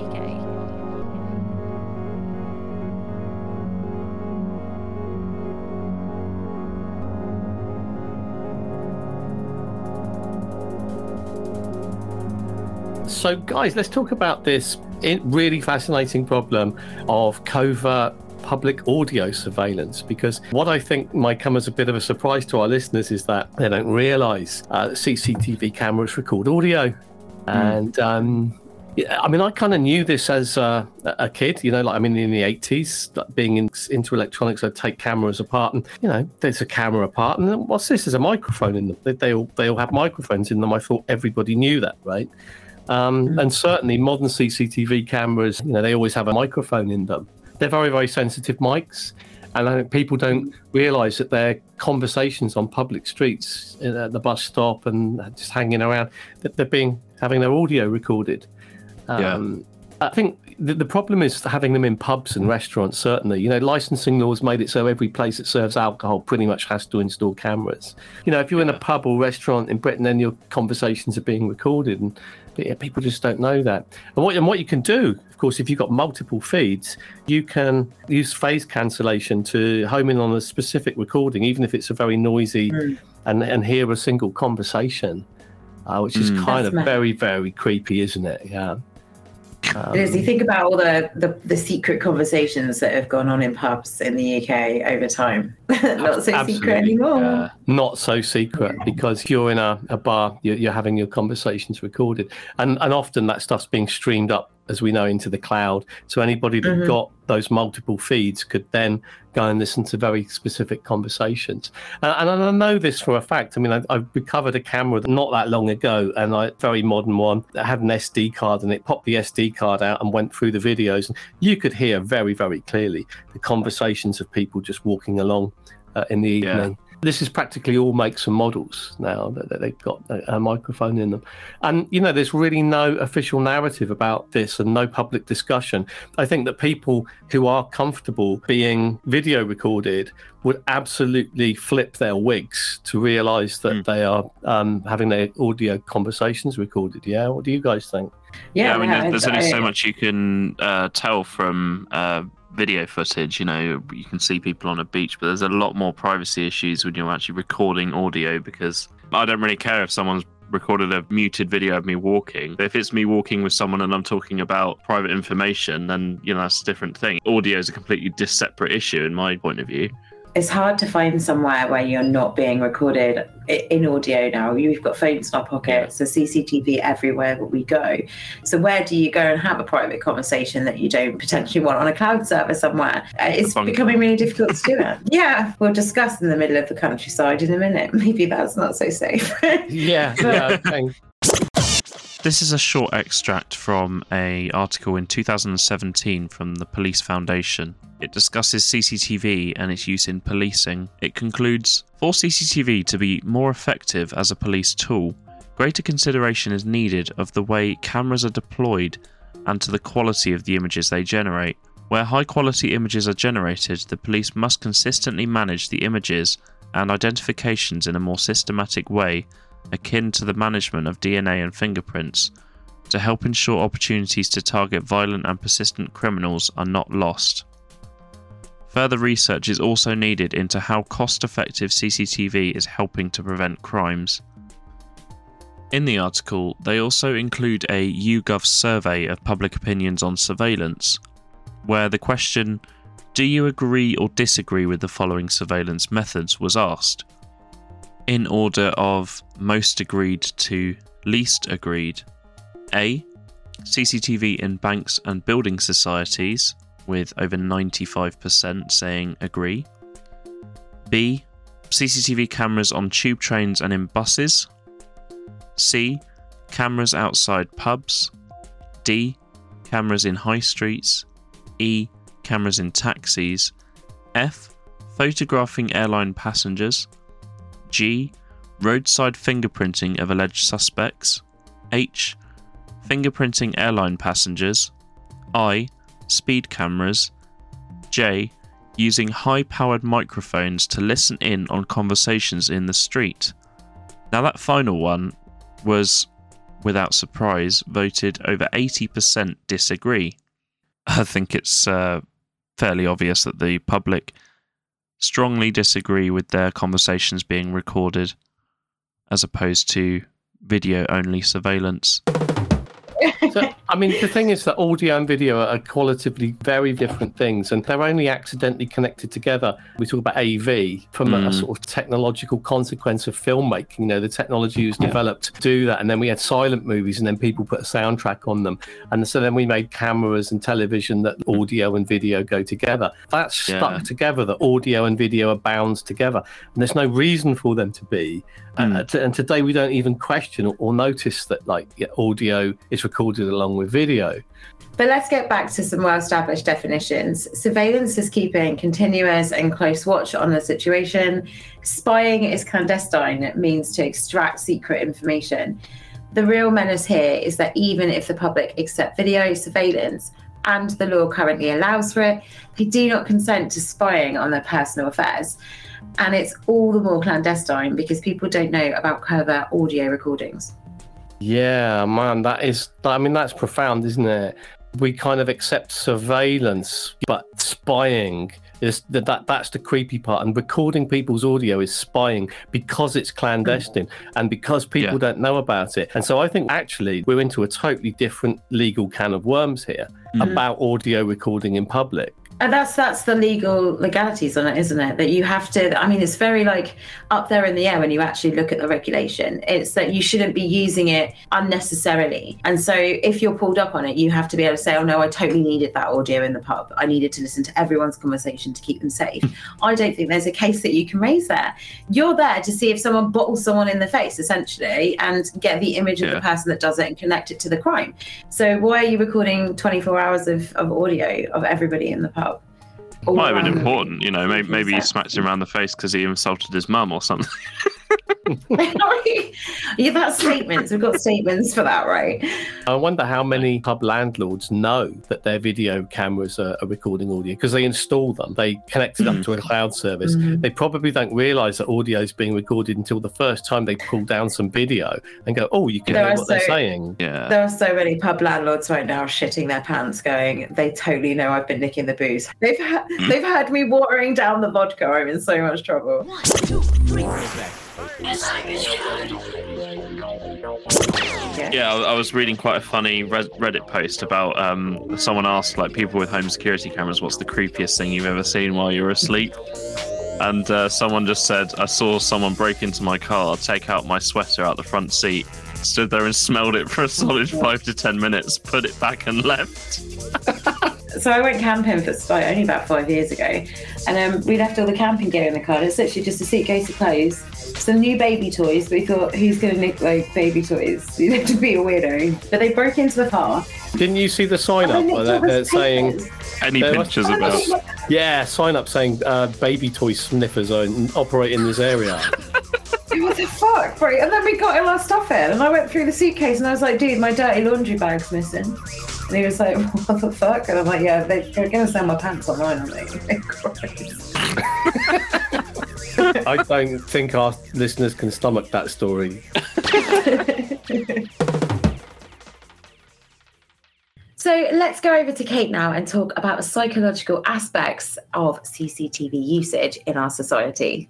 So, guys, let's talk about this really fascinating problem of covert public audio surveillance, because what I think might come as a bit of a surprise to our listeners is that they don't realise uh, C C T V cameras record audio. Mm. And, um, yeah, I mean, I kind of knew this as uh, a kid, you know, like, I mean, in the eighties, like being in, into electronics, I'd take cameras apart and, you know, there's a camera apart and what's this? There's a microphone in them. They, they, all, they all have microphones in them. I thought everybody knew that, right? Um, and certainly modern C C T V cameras, you know, they always have a microphone in them. They're very, very sensitive mics. And I think people don't realise that their conversations on public streets, at the bus stop and just hanging around, that they're being having their audio recorded. Um, yeah. I think the, the problem is having them in pubs and restaurants, certainly. You know, licensing laws made it so every place that serves alcohol pretty much has to install cameras. You know, if you're in a pub or restaurant in Britain, then your conversations are being recorded, and yeah, people just don't know that. And what, and what you can do, of course, if you've got multiple feeds, you can use phase cancellation to home in on a specific recording, even if it's a very noisy, mm. and, and hear a single conversation, uh, which is mm. kind That's of mad. very, very creepy, isn't it? Yeah. Um, it is. You think about all the, the, the secret conversations that have gone on in pubs in the U K over time. Not so absolutely. secret anymore. Uh, not so secret, because you're in a, a bar, you're, you're having your conversations recorded. And, and often that stuff's being streamed up, as we know, into the cloud. So anybody that mm-hmm. got those multiple feeds could then go and listen to very specific conversations. Uh, and I know this for a fact. I mean, I, I recovered a camera not that long ago, and a very modern one that had an S D card, and it popped the S D card out and went through the videos. And you could hear very, very clearly the conversations of people just walking along uh, in the evening. Yeah. This is practically all makes and models now that, that they've got a, a microphone in them. And, you know, there's really no official narrative about this and no public discussion. I think that people who are comfortable being video recorded would absolutely flip their wigs to realise that mm. they are um, having their audio conversations recorded. Yeah, what do you guys think? Yeah, yeah I mean, there's, there's only so much you can uh, tell from uh, video footage. You know, you can see people on a beach, but there's a lot more privacy issues when you're actually recording audio, because I don't really care if someone's recorded a muted video of me walking. If it's me walking with someone and I'm talking about private information, then, you know, that's a different thing. Audio is a completely separate issue in my point of view. It's hard to find somewhere where you're not being recorded in audio now. You've got phones in our pockets, so C C T V everywhere that we go. So where do you go and have a private conversation that you don't potentially want on a cloud server somewhere? Uh, it's becoming really difficult to do it. Yeah, we'll discuss in the middle of the countryside in a minute. Maybe that's not so safe. yeah, yeah. Okay. This is a short extract from an article in two thousand seventeen from the Police Foundation. It discusses C C T V and its use in policing. It concludes, for C C T V to be more effective as a police tool, greater consideration is needed of the way cameras are deployed and to the quality of the images they generate. Where high-quality images are generated, the police must consistently manage the images and identifications in a more systematic way, akin to the management of D N A and fingerprints, to help ensure opportunities to target violent and persistent criminals are not lost. Further research is also needed into how cost-effective C C T V is helping to prevent crimes. In the article, they also include a YouGov survey of public opinions on surveillance, where the question, "Do you agree or disagree with the following surveillance methods?" was asked, in order of most agreed to least agreed. A. C C T V in banks and building societies, with over ninety-five percent saying agree. B. C C T V cameras on tube trains and in buses. C. Cameras outside pubs. D. Cameras in high streets. E. Cameras in taxis. F. Photographing airline passengers. G. Roadside fingerprinting of alleged suspects. H. Fingerprinting airline passengers. I. Speed cameras. J. Using high-powered microphones to listen in on conversations in the street. Now that final one was, without surprise, voted over eighty percent disagree. I think it's uh, fairly obvious that the public strongly disagree with their conversations being recorded as opposed to video-only surveillance. So, I mean, the thing is that audio and video are qualitatively very different things, and they're only accidentally connected together. We talk about A V from mm. a, a sort of technological consequence of filmmaking. You know, the technology was developed to do that, and then we had silent movies, and then people put a soundtrack on them, and so then we made cameras and television that audio and video go together. That's stuck yeah. together. That audio and video are bound together, and there's no reason for them to be. Mm. Uh, to, and today we don't even question or, or notice that, like, yeah, audio is recorded along with video. But let's get back to some well-established definitions. Surveillance is keeping continuous and close watch on a situation. Spying is clandestine. It means to extract secret information. The real menace here is that even if the public accept video surveillance, and the law currently allows for it, they do not consent to spying on their personal affairs. And it's all the more clandestine because people don't know about covert audio recordings. Yeah, man, that is, I mean, that's profound, isn't it? We kind of accept surveillance, but spying is that, that that's the creepy part. And recording people's audio is spying because it's clandestine and because people yeah. don't know about it. And so I think actually we're into a totally different legal can of worms here mm. about audio recording in public. And that's that's the legal legalities on it, isn't it? That you have to, I mean, it's very like up there in the air when you actually look at the regulation. It's that you shouldn't be using it unnecessarily. And so if you're pulled up on it, you have to be able to say, oh no, I totally needed that audio in the pub. I needed to listen to everyone's conversation to keep them safe. I don't think there's a case that you can raise there. You're there to see if someone bottles someone in the face, essentially, and get the image of yeah. the person that does it and connect it to the crime. So why are you recording twenty-four hours of, of audio of everybody in the pub? Might have been important, you know. Maybe, maybe he smacked him around the face because he insulted his mum or something. Yeah, that's statements. We've got statements for that, right? I wonder how many pub landlords know that their video cameras are, are recording audio because they install them. They connect it up to a cloud service. Mm-hmm. They probably don't realise that audio is being recorded until the first time they pull down some video and go, "Oh, you can there hear what so, they're saying." Yeah, there are so many pub landlords right now shitting their pants, going, "They totally know I've been nicking the booze. They've ha- mm-hmm. they've had me watering down the vodka. I'm in so much trouble." One, two, three. Yeah, I was reading quite a funny Reddit post about um, someone asked, like, people with home security cameras, what's the creepiest thing you've ever seen while you're asleep? And uh, someone just said, I saw someone break into my car, take out my sweater out the front seat, stood there and smelled it for a solid five to ten minutes, put it back and left. So I went camping for like, only about five years ago, and um, we left all the camping gear in the car. It's literally just a suitcase of clothes, some new baby toys. We thought, who's going to nick like baby toys? You know, to be a weirdo. But they broke into the car. Didn't you see the sign up oh, that they're saying any pictures about? Yeah, sign up saying uh, baby toy sniffers are operate in this area. What the fuck, bro? And then we got all our stuff in, and I went through the suitcase, and I was like, dude, my dirty laundry bag's missing. And he was like, what the fuck? And I'm like, yeah, they, they're going to sell my pants online, aren't they? I don't think our listeners can stomach that story. So let's go over to Kate now and talk about the psychological aspects of C C T V usage in our society.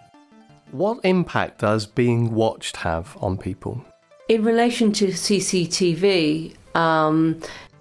What impact does being watched have on people? In relation to C C T V, um,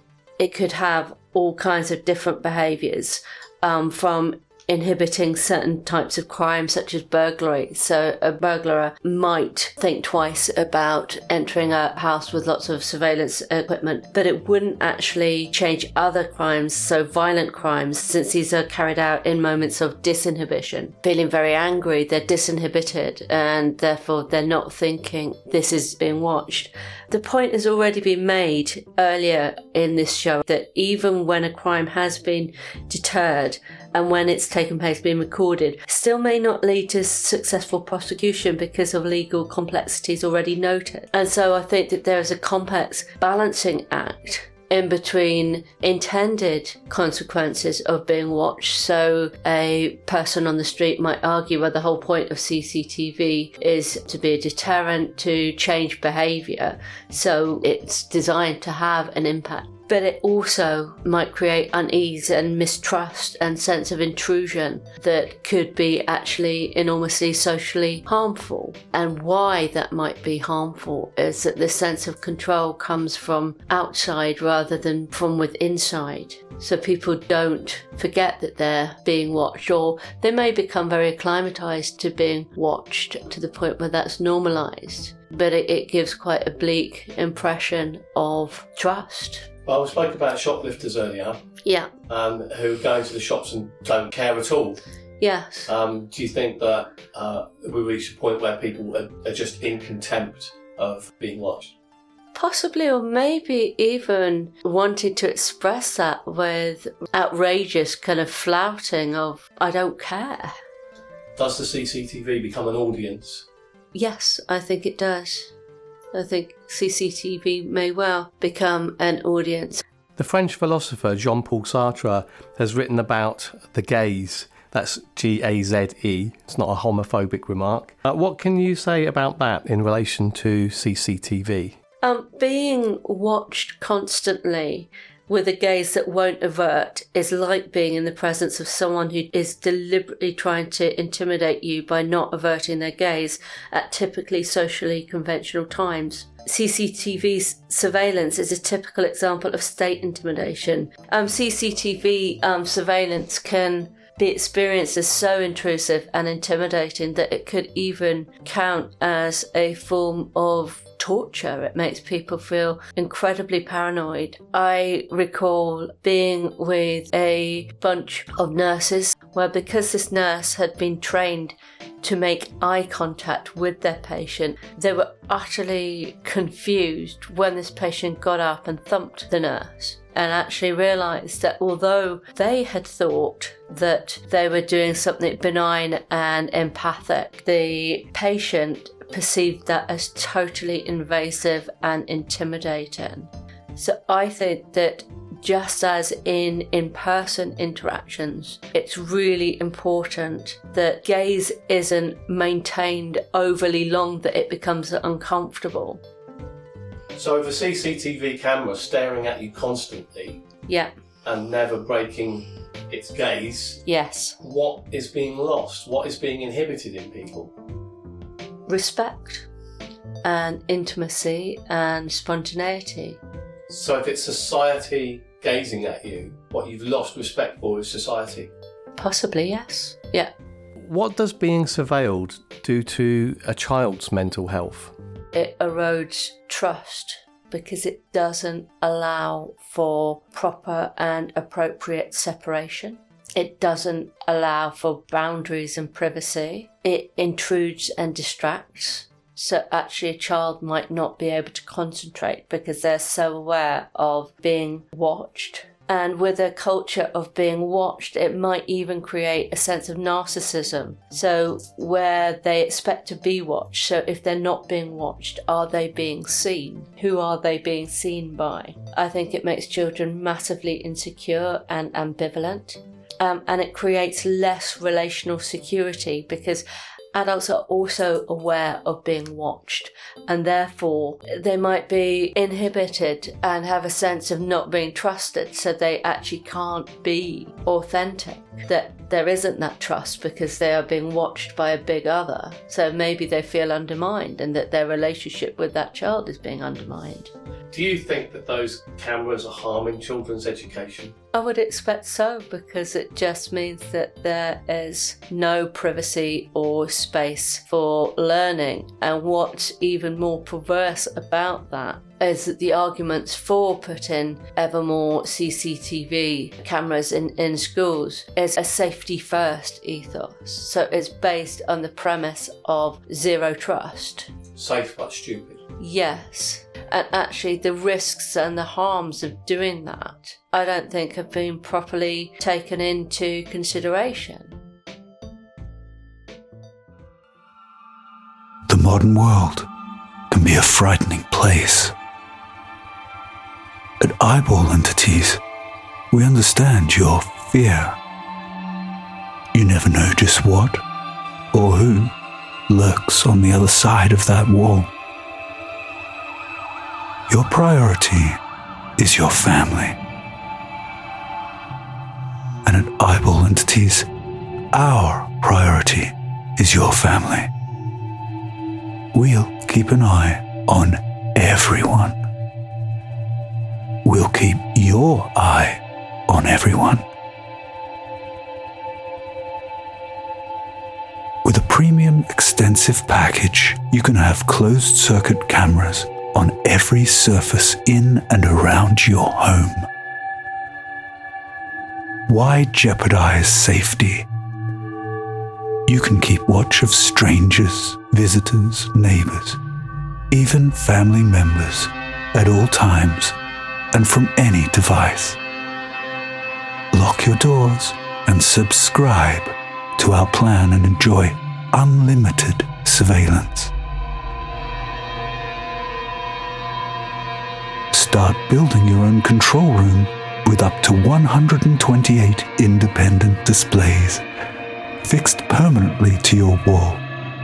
it could have all kinds of different behaviours, um, from inhibiting certain types of crime such as burglary. So a burglar might think twice about entering a house with lots of surveillance equipment, but it wouldn't actually change other crimes, so violent crimes, since these are carried out in moments of disinhibition. Feeling very angry, they're disinhibited, and therefore they're not thinking this is being watched. The point has already been made earlier in this show that even when a crime has been deterred and when it's taken place, been recorded, still may not lead to successful prosecution because of legal complexities already noted. And so I think that there is a complex balancing act in between intended consequences of being watched. So a person on the street might argue well, the whole point of C C T V is to be a deterrent, to change behaviour. So it's designed to have an impact. But it also might create unease and mistrust and sense of intrusion that could be actually enormously socially harmful. And why that might be harmful is that this sense of control comes from outside rather than from within inside. So people don't forget that they're being watched, or they may become very acclimatized to being watched to the point where that's normalized. But it, it gives quite a bleak impression of trust. Well, we spoke about shoplifters earlier. Yeah. Um, who go into the shops and don't care at all. Yes. Um, do you think that uh, we reach a point where people are, are just in contempt of being watched? Possibly, or maybe even wanted to express that with outrageous kind of flouting of, I don't care. Does the C C T V become an audience? Yes, I think it does. I think C C T V may well become an audience. The French philosopher Jean-Paul Sartre has written about the gaze. That's G A Z E. It's not a homophobic remark. Uh, what can you say about that in relation to C C T V? Um, being watched constantly with a gaze that won't avert is like being in the presence of someone who is deliberately trying to intimidate you by not averting their gaze at typically socially conventional times. C C T V surveillance is a typical example of state intimidation. Um, C C T V um, surveillance can be experienced as so intrusive and intimidating that it could even count as a form of torture. It makes people feel incredibly paranoid. I recall being with a bunch of nurses where, because this nurse had been trained to make eye contact with their patient, they were utterly confused when this patient got up and thumped the nurse, and actually realised that although they had thought that they were doing something benign and empathic, the patient perceived that as totally invasive and intimidating. So I think that just as in in-person interactions, it's really important that gaze isn't maintained overly long that it becomes uncomfortable. So if a C C T V camera staring at you constantly, yeah, and never breaking its gaze, yes, what is being lost? What is being inhibited in people? Respect and intimacy and spontaneity. So if it's society gazing at you, what you've lost respect for is society? Possibly, yes. Yeah. What does being surveilled do to a child's mental health? It erodes trust because it doesn't allow for proper and appropriate separation. It doesn't allow for boundaries and privacy. It intrudes and distracts. So actually a child might not be able to concentrate because they're so aware of being watched. And with a culture of being watched, it might even create a sense of narcissism. So where they expect to be watched, so if they're not being watched, are they being seen? Who are they being seen by? I think it makes children massively insecure and ambivalent. Um, and it creates less relational security because adults are also aware of being watched, and therefore they might be inhibited and have a sense of not being trusted, so they actually can't be authentic. That there isn't that trust because they are being watched by a big other. So maybe they feel undermined and that their relationship with that child is being undermined. Do you think that those cameras are harming children's education? I would expect so, because it just means that there is no privacy or space for learning. And what's even more perverse about that is that the arguments for putting ever more C C T V cameras in, in schools is a safety first ethos. So it's based on the premise of zero trust. Safe but stupid. Yes. And actually the risks and the harms of doing that, I don't think have been properly taken into consideration. The modern world can be a frightening place. At Eyeball Entities, we understand your fear. You never know just what or who lurks on the other side of that wall. Your priority is your family. And at Eyeball Entities, our priority is your family. We'll keep an eye on everyone. We'll keep your eye on everyone. With a premium extensive package, you can have closed-circuit cameras on every surface in and around your home. Why jeopardize safety? You can keep watch of strangers, visitors, neighbors, even family members at all times and from any device. Lock your doors and subscribe to our plan and enjoy unlimited surveillance. Start building your own control room with up to one hundred twenty-eight independent displays fixed permanently to your wall.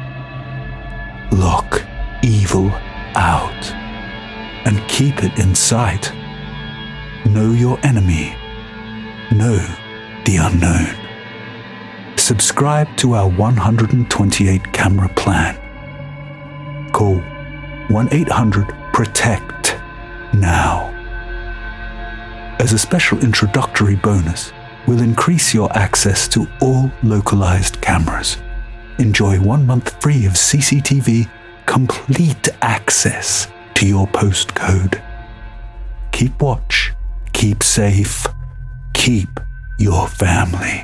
Lock evil out and keep it in sight. Know your enemy. Know the unknown. Subscribe to our one hundred twenty-eight camera plan. Call one eight hundred protect now. As a special introductory bonus, we'll increase your access to all localized cameras. Enjoy one month free of C C T V, complete access to your postcode. Keep watch, keep safe, keep your family.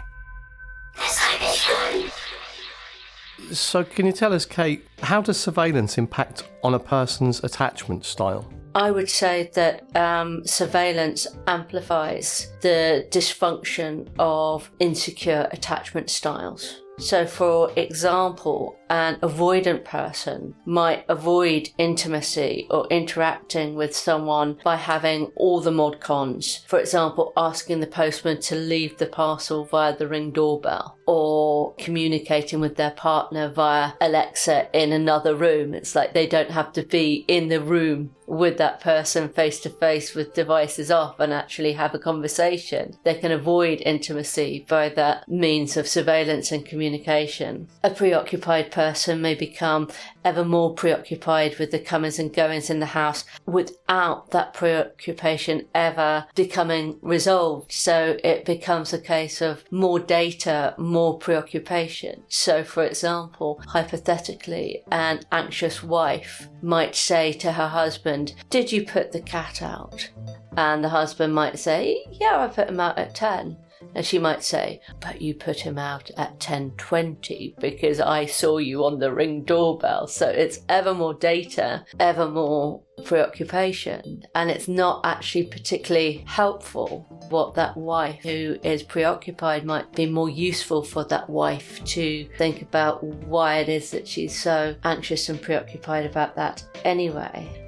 So can you tell us, Kate, how does surveillance impact on a person's attachment style? I would say that um, surveillance amplifies the dysfunction of insecure attachment styles. So, for example, an avoidant person might avoid intimacy or interacting with someone by having all the mod cons. For example, asking the postman to leave the parcel via the Ring doorbell, or communicating with their partner via Alexa in another room. It's like they don't have to be in the room with that person face to face with devices off and actually have a conversation. They can avoid intimacy by that means of surveillance and communication. A preoccupied person may become ever more preoccupied with the comings and goings in the house without that preoccupation ever becoming resolved. So it becomes a case of more data, more preoccupation. So, for example, hypothetically, an anxious wife might say to her husband, "Did you put the cat out?" And the husband might say, "Yeah, I put him out at ten." And she might say, "But you put him out at ten twenty because I saw you on the Ring doorbell." So it's ever more data, ever more preoccupation, and it's not actually particularly helpful. What that wife who is preoccupied might be more useful for that wife to think about why it is that she's so anxious and preoccupied about that anyway.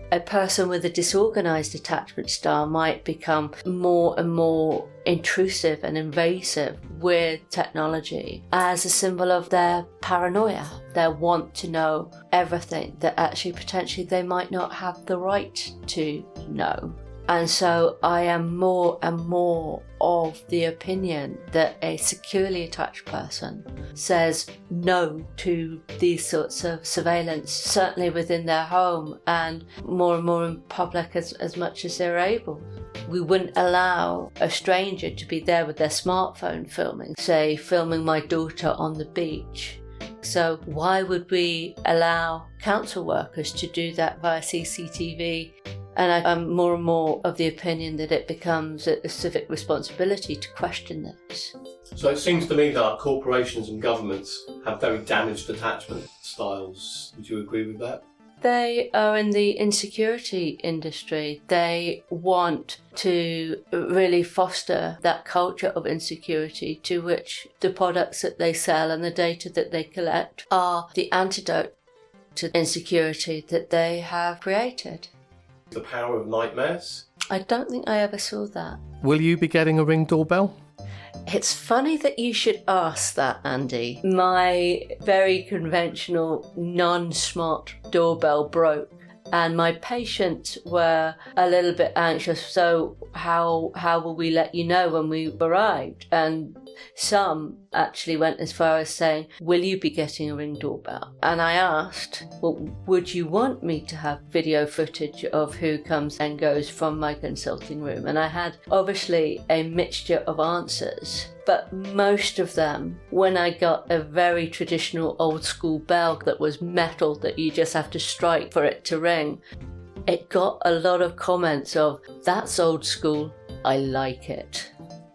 a person with a disorganized attachment style might become more and more intrusive and invasive with technology as a symbol of their paranoia, their want to know everything that actually potentially they might not have the right to know. And so I am more and more of the opinion that a securely attached person says no to these sorts of surveillance, certainly within their home and more and more in public as, as much as they're able. We wouldn't allow a stranger to be there with their smartphone filming, say filming my daughter on the beach. So why would we allow council workers to do that via C C T V? And I, I'm more and more of the opinion that it becomes a, a civic responsibility to question this. So it seems to me that our corporations and governments have very damaged attachment styles. Would you agree with that? They are in the insecurity industry. They want to really foster that culture of insecurity to which the products that they sell and the data that they collect are the antidote to insecurity that they have created. The Power of Nightmares? I don't think I ever saw that. Will you be getting a Ring doorbell? It's funny that you should ask that, Andy. My very conventional, non-smart doorbell broke, and my patients were a little bit anxious. So how how will we let you know when we arrived? And some actually went as far as saying, will you be getting a Ring doorbell? And I asked, well, would you want me to have video footage of who comes and goes from my consulting room? And I had obviously a mixture of answers, but most of them, when I got a very traditional old school bell that was metal that you just have to strike for it to ring, it got a lot of comments of, that's old school, I like it.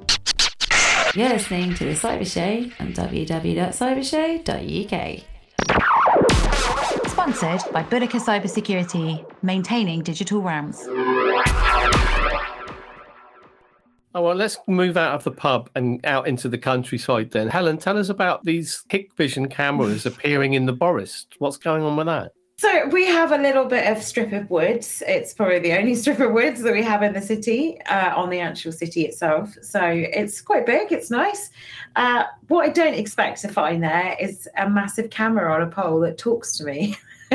You're listening to The Cyber Show on w w w dot cyber show dot u k. Sponsored by Boudica Cybersecurity, maintaining digital realms. Oh, well, let's move out of the pub and out into the countryside then. Helen, tell us about these Hikvision cameras appearing in the forest. What's going on with that? So we have a little bit of strip of woods. It's probably the only strip of woods that we have in the city, uh, on the actual city itself. So it's quite big. It's nice. Uh, what I don't expect to find there is a massive camera on a pole that talks to me.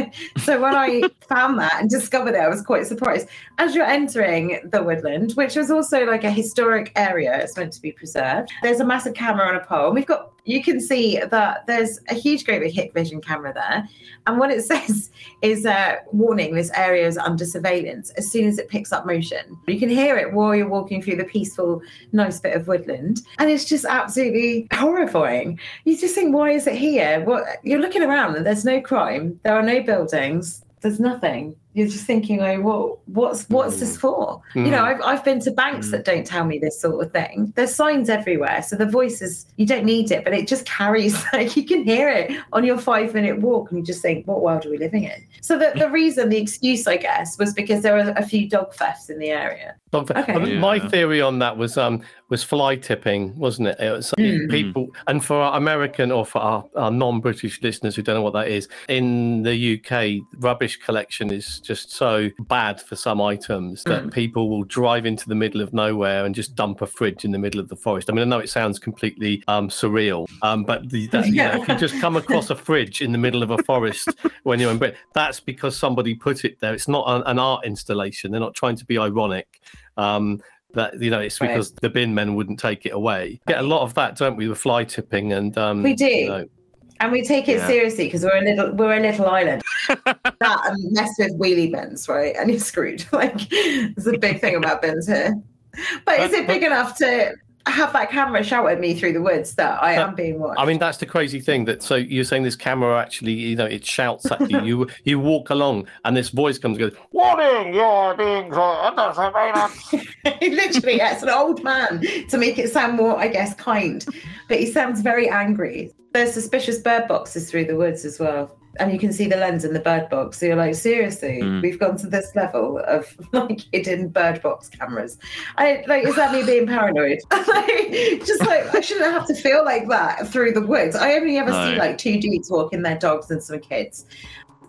So when I found that and discovered it, I was quite surprised. As you're entering the woodland, which is also like a historic area, it's meant to be preserved, there's a massive camera on a pole. We've got, you can see that there's a huge, great big Hikvision camera there. And what it says is, uh, warning, this area is under surveillance as soon as it picks up motion. You can hear it while you're walking through the peaceful, nice bit of woodland. And it's just absolutely horrifying. You just think, why is it here? Well, you're looking around and there's no crime. There are no buildings. There's nothing. You're just thinking, oh, well, what's what's this for? Mm. You know, I've I've been to banks mm. that don't tell me this sort of thing. There's signs everywhere, so the voice is, you don't need it, but it just carries, like, you can hear it on your five minute walk, and you just think, what world are we living in? So the, the reason, the excuse, I guess, was because there were a few dog thefts in the area. Dog theft. Okay. Yeah. My theory on that was um was fly tipping, wasn't it? It was mm. people, and for our American or for our, our non-British listeners who don't know what that is, in the U K, rubbish collection is just so bad for some items that mm. people will drive into the middle of nowhere and just dump a fridge in the middle of the forest. I mean, I know it sounds completely um, surreal, um, but the, that, yeah. you know, if you just come across a fridge in the middle of a forest when you're in Britain, that's because somebody put it there. It's not an, an art installation. They're not trying to be ironic. Um, that, you know, it's because right. the bin men wouldn't take it away. Get a lot of that, don't we, with fly tipping and um, we do. You know, and we take it yeah. seriously because we're a little we're a little island. That and mess with wheelie bins, right? And you're screwed. Like, there's a big thing about bins here. But is it big enough to have that camera shout at me through the woods that I am being watched? I mean, that's the crazy thing. That so you're saying this camera actually, you know, it shouts at you. you you walk along and this voice comes and goes, "Warning, you're being under surveillance." Literally, yeah, it's an old man to make it sound more, I guess, kind. But he sounds very angry. There's suspicious bird boxes through the woods as well. And you can see the lens in the bird box. So you're like, seriously, mm. we've gone to this level of like hidden bird box cameras. I like, is that me being paranoid? Like, just like, I shouldn't have to feel like that through the woods. I only ever no. see like two dudes walking their dogs and some kids.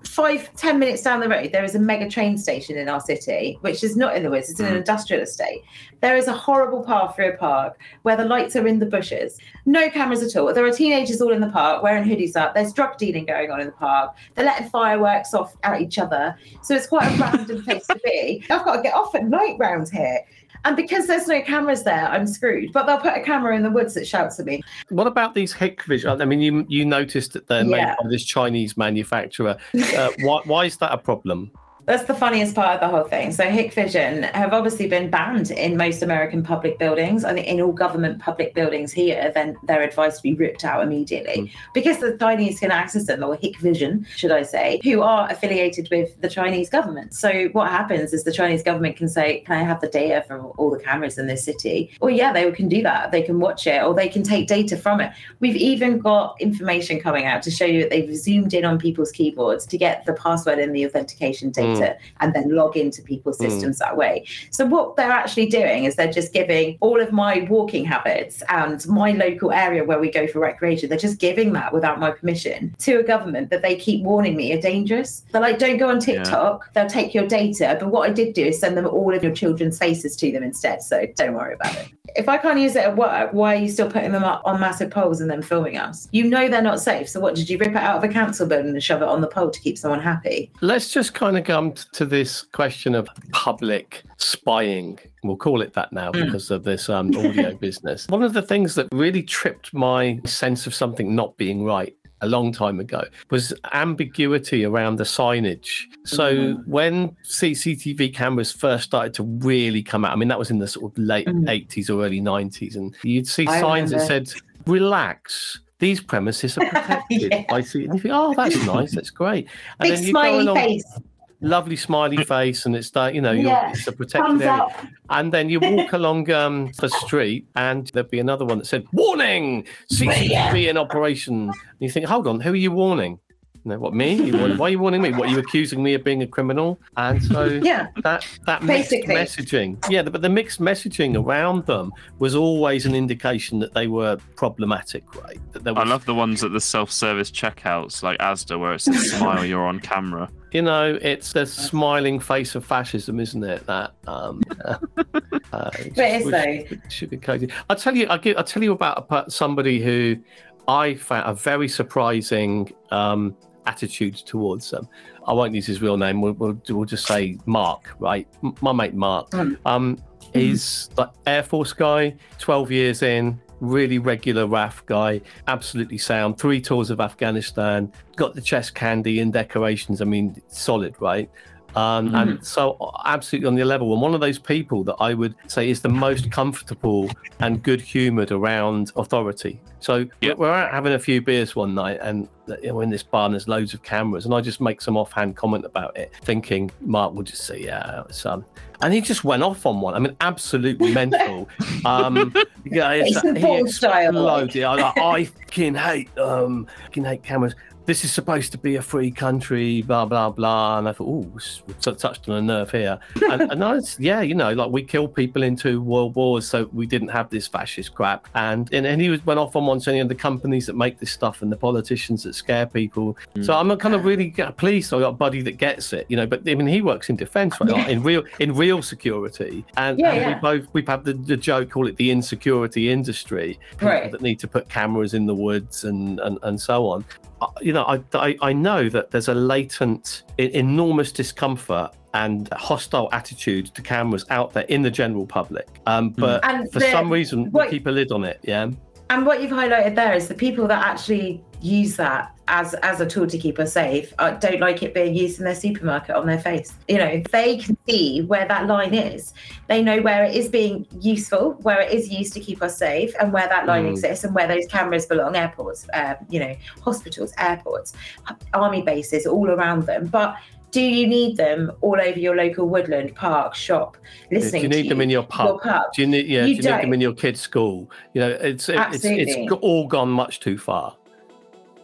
five, ten minutes down the road, there is a mega train station in our city, which is not in the woods, it's in an industrial estate. There is a horrible path through a park where the lights are in the bushes. No cameras at all. There are teenagers all in the park wearing hoodies up. There's drug dealing going on in the park. They're letting fireworks off at each other. So it's quite a random place to be. I've got to get off at night round here. And because there's no cameras there, I'm screwed. But they'll put a camera in the woods that shouts at me. What about these Hikvision? I mean, you you noticed that they're Yeah. made by this Chinese manufacturer. Uh, why, why is that a problem? That's the funniest part of the whole thing. So Hikvision have obviously been banned in most American public buildings. I think in all government public buildings here, then they're advised to be ripped out immediately mm. because the Chinese can access them, or Hikvision, should I say, who are affiliated with the Chinese government. So what happens is the Chinese government can say, can I have the data from all the cameras in this city? Well, yeah, they can do that. They can watch it, or they can take data from it. We've even got information coming out to show you that they've zoomed in on people's keyboards to get the password and the authentication data. Mm. and then log into people's systems mm. that way. So what they're actually doing is they're just giving all of my walking habits and my local area where we go for recreation, they're just giving that without my permission to a government that they keep warning me are dangerous. They're like, don't go on TikTok, yeah. they'll take your data. But what I did do is send them all of your children's faces to them instead. So don't worry about it. If I can't use it at work, why are you still putting them up on massive poles and then filming us? You know they're not safe. So what, did you rip it out of a council building and shove it on the pole to keep someone happy? Let's just kind of come to this question of public spying. We'll call it that now mm. because of this um, audio business. One of the things that really tripped my sense of something not being right a long time ago was ambiguity around the signage. So mm-hmm. when C C T V cameras first started to really come out, I mean, that was in the sort of late mm. eighties or early nineties, and you'd see I signs remember. that said, relax, these premises are protected. yeah. I see, and you think, oh, that's nice, that's great. And Big then you smiley go along, face. Lovely smiley face, and it's that, you know, you're, yeah. it's a protected Thumbs area. up. And then you walk along um, the street, and there'd be another one that said, warning, C C T V in operation. And you think, hold on, who are you warning? You know, what, me? You, why are you warning me? What, are you accusing me of being a criminal? And so yeah, that, that mixed basically. messaging, yeah, but the mixed messaging around them was always an indication that they were problematic, right? That there was, I love the ones at the self-service checkouts, like Asda, where it says smile, you're on camera. You know, it's the smiling face of fascism, isn't it? That um, uh, uh, but it's though. Should be crazy. I'll tell you. I'll, give, I'll tell you about a, somebody who I found a very surprising um, attitude towards them. I won't use his real name. We'll, we'll, we'll just say Mark, right? M- my mate Mark. Mm. Um, he's like Air Force guy, twelve years in. Really regular R A F guy, absolutely sound. Three tours of Afghanistan, got the chest candy and decorations. I mean, solid, right? Um, mm-hmm. And so absolutely on the level. And one of those people that I would say is the most comfortable and good-humoured around authority. So yep. we're out having a few beers one night, and we're in this bar and there's loads of cameras, and I just make some offhand comment about it, thinking Mark will just say, yeah, son. And he just went off on one. I mean, absolutely mental. Um, yeah, it's he exploded. I, like, I fucking hate, um, fucking hate cameras. This is supposed to be a free country, blah, blah, blah. And I thought, oh, so touched on a nerve here. And, and I was, yeah, you know, like we killed people in two world wars, so we didn't have this fascist crap. And and, and he was, went off on one saying the companies that make this stuff and the politicians that scare people. Mm. So I'm kind of really pleased I got a buddy that gets it, you know, but I mean, he works in defence, right? Like, in real in real security. And, yeah, and yeah. we both, we've had the, the joke, call it the insecurity industry, right. that need to put cameras in the woods and, and, and so on. You know, I, I I know that there's a latent, enormous discomfort and hostile attitude to cameras out there in the general public. Um, but and for the, some reason, what, we keep a lid on it. Yeah. And what you've highlighted there is the people that actually use that as as a tool to keep us safe uh, don't like it being used in their supermarket on their face. You know, they can see where that line is. They know where it is being useful, where it is used to keep us safe, and where that line mm. exists, and where those cameras belong. Airports, uh, you know, hospitals, airports, army bases, all around them. But do you need them all over your local woodland, park, shop, listening to Do you need you, them in your pub? Your pub? Do you need, yeah, you do you need them in your kid's school? You know, it's it's, it's all gone much too far.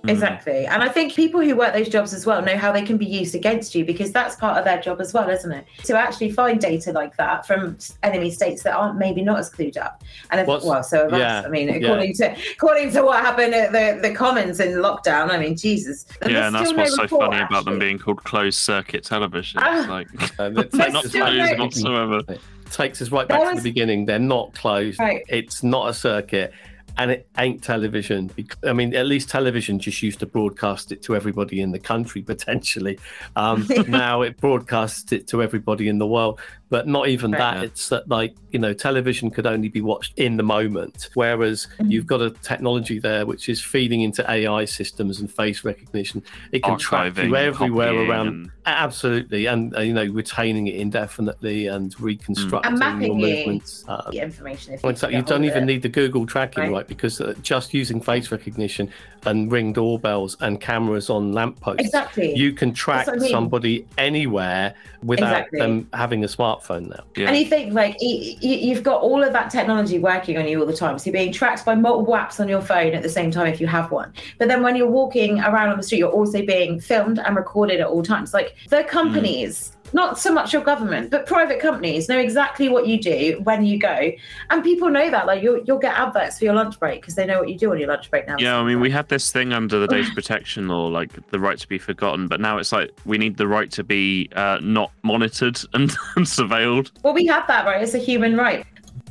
Exactly. And I think people who work those jobs as well know how they can be used against you, because that's part of their job as well, isn't it? To actually find data like that from enemy states that aren't maybe not as clued up. And if, well, so of yeah, us, I mean, according yeah. to according to what happened at the, the Commons in lockdown, I mean, Jesus. And yeah, and that's no what's so report, funny actually. about them being called closed circuit television. Ah. It's like, Um, it they're takes not us closed right- whatsoever. It takes us right back There to the was- beginning. They're not closed. Right. It's not a circuit. And it ain't television. I mean, at least television just used to broadcast it to everybody in the country, potentially. Um, now it broadcasts it to everybody in the world. But not even Right. that. It's that, like, you know, television could only be watched in the moment. Whereas Mm-hmm. you've got a technology there which is feeding into A I systems and face recognition. It can track you Archiving, everywhere copying around. and- Absolutely. And, uh, you know, retaining it indefinitely and reconstructing And your mapping you movements. Um, the information. If well, you, in fact, get you don't hold of even it. need the Google tracking, Right. right? Because uh, just using face recognition and Ring doorbells and cameras on lampposts, Exactly. you can track That's what I mean. somebody anywhere without Exactly. them having a smartphone now. Yeah. And you think, like, y- y- you've got all of that technology working on you all the time. So you're being tracked by multiple apps on your phone at the same time if you have one. But then when you're walking around on the street, you're also being filmed and recorded at all times. Like, the companies, not so much your government, but private companies know exactly what you do when you go. And people know that. Like, you'll, you'll get adverts for your lunch break because they know what you do on your lunch break now. Yeah, I mean, we had this thing under the data protection law, like the right to be forgotten, but now it's like we need the right to be uh, not monitored and, and surveilled. Well, we have that, right? It's a human right.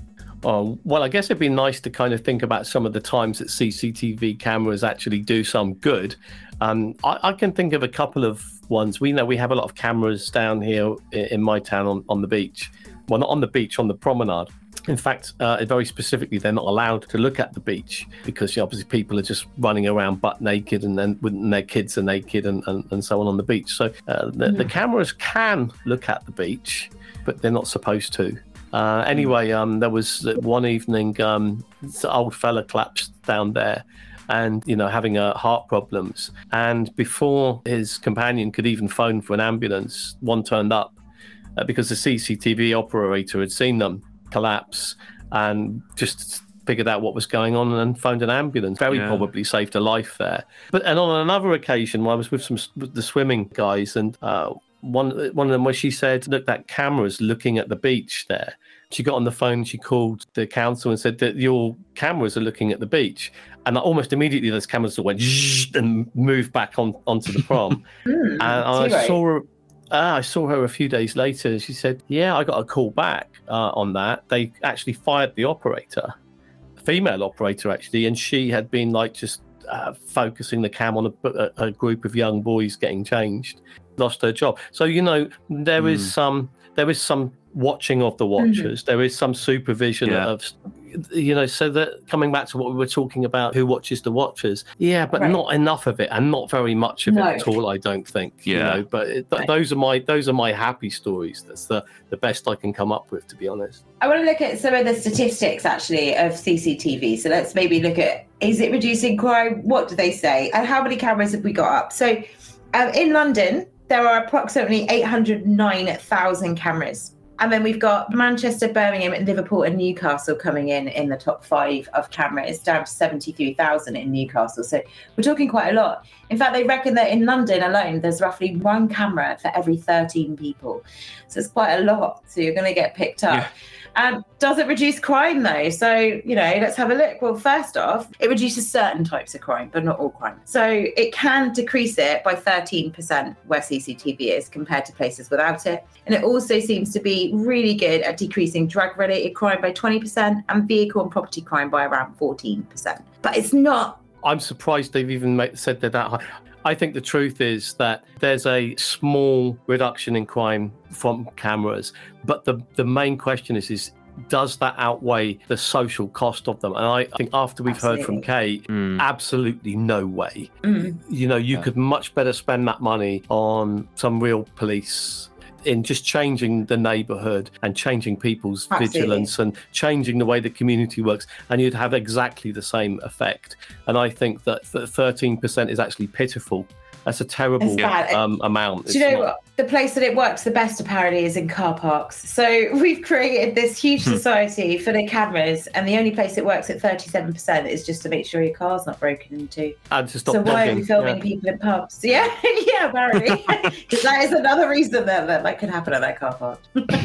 Oh, well, I guess it'd be nice to kind of think about some of the times that C C T V cameras actually do some good. Um, I, I can think of a couple of ones. We know we have a lot of cameras down here in, in my town on, on the beach. Well, not on the beach, on the promenade. In fact, uh, very specifically, they're not allowed to look at the beach because, you know, obviously people are just running around butt naked and then when their kids are naked and, and, and so on on the beach. So uh, the, the cameras can look at the beach, but they're not supposed to. Uh, anyway, um, there was one evening, um, this old fella collapsed down there and, you know, having uh, heart problems. And before his companion could even phone for an ambulance, one turned up uh, because the C C T V operator had seen them collapse and just figured out what was going on and phoned an ambulance. Very Yeah. probably saved a life there. But and on another occasion, I was with some with the swimming guys, and uh, one one of them where she said, "Look, that camera's looking at the beach there." She got on the phone, she called the council and said that your cameras are looking at the beach. And almost immediately, those cameras went zzzz and moved back on onto the prom. Mm, and I too right. saw her. Ah, I saw her a few days later. She said, "Yeah, I got a call back uh, on that. They actually fired the operator, female operator actually, and she had been like just uh, focusing the cam on a, a, a group of young boys getting changed. Lost her job. So you know there Mm. is some there is some watching of the watchers. Mm-hmm. There is some supervision Yeah. of, you know, so that coming back to what we were talking about, who watches the watchers? Yeah, but Right. not enough of it, and not very much of No. it at all. I don't think. Yeah. You know, but it, th- Right. those are my those are my happy stories. That's the the best I can come up with, to be honest. I want to look at some of the statistics actually of C C T V. So let's maybe look at, is it reducing crime? What do they say? And how many cameras have we got up? So um, in London, there are approximately eight hundred nine thousand cameras. And then we've got Manchester, Birmingham, and Liverpool and Newcastle coming in in the top five of cameras, down to seventy-three thousand in Newcastle. So we're talking quite a lot. In fact, they reckon that in London alone, there's roughly one camera for every thirteen people. So it's quite a lot. So you're going to get picked up. Yeah. Um, does it reduce crime though? So, you know, let's have a look. Well, first off, it reduces certain types of crime, but not all crime. So it can decrease it by thirteen percent where C C T V is compared to places without it. And it also seems to be really good at decreasing drug-related crime by twenty percent and vehicle and property crime by around fourteen percent. But it's not. I'm surprised they've even made, said they're that high. I think the truth is that there's a small reduction in crime from cameras, but the, the main question is, is does that outweigh the social cost of them? And I think after we've Absolutely. heard from Kate, Mm. absolutely no way. Mm. You know, you Yeah. could much better spend that money on some real police in just changing the neighborhood and changing people's Absolutely. vigilance and changing the way the community works, and you'd have exactly the same effect. And I think that th- thirteen percent is actually pitiful that's a terrible It's bad. um, amount. Do you It's know not- what? The place that it works the best apparently is in car parks. So we've created this huge society for the cameras, and the only place it works at thirty-seven percent is just to make sure your car's not broken into. And to stop So why are dogging, we filming yeah. people in pubs? Yeah, yeah, apparently. Because that is another reason that, that that could happen at that car park.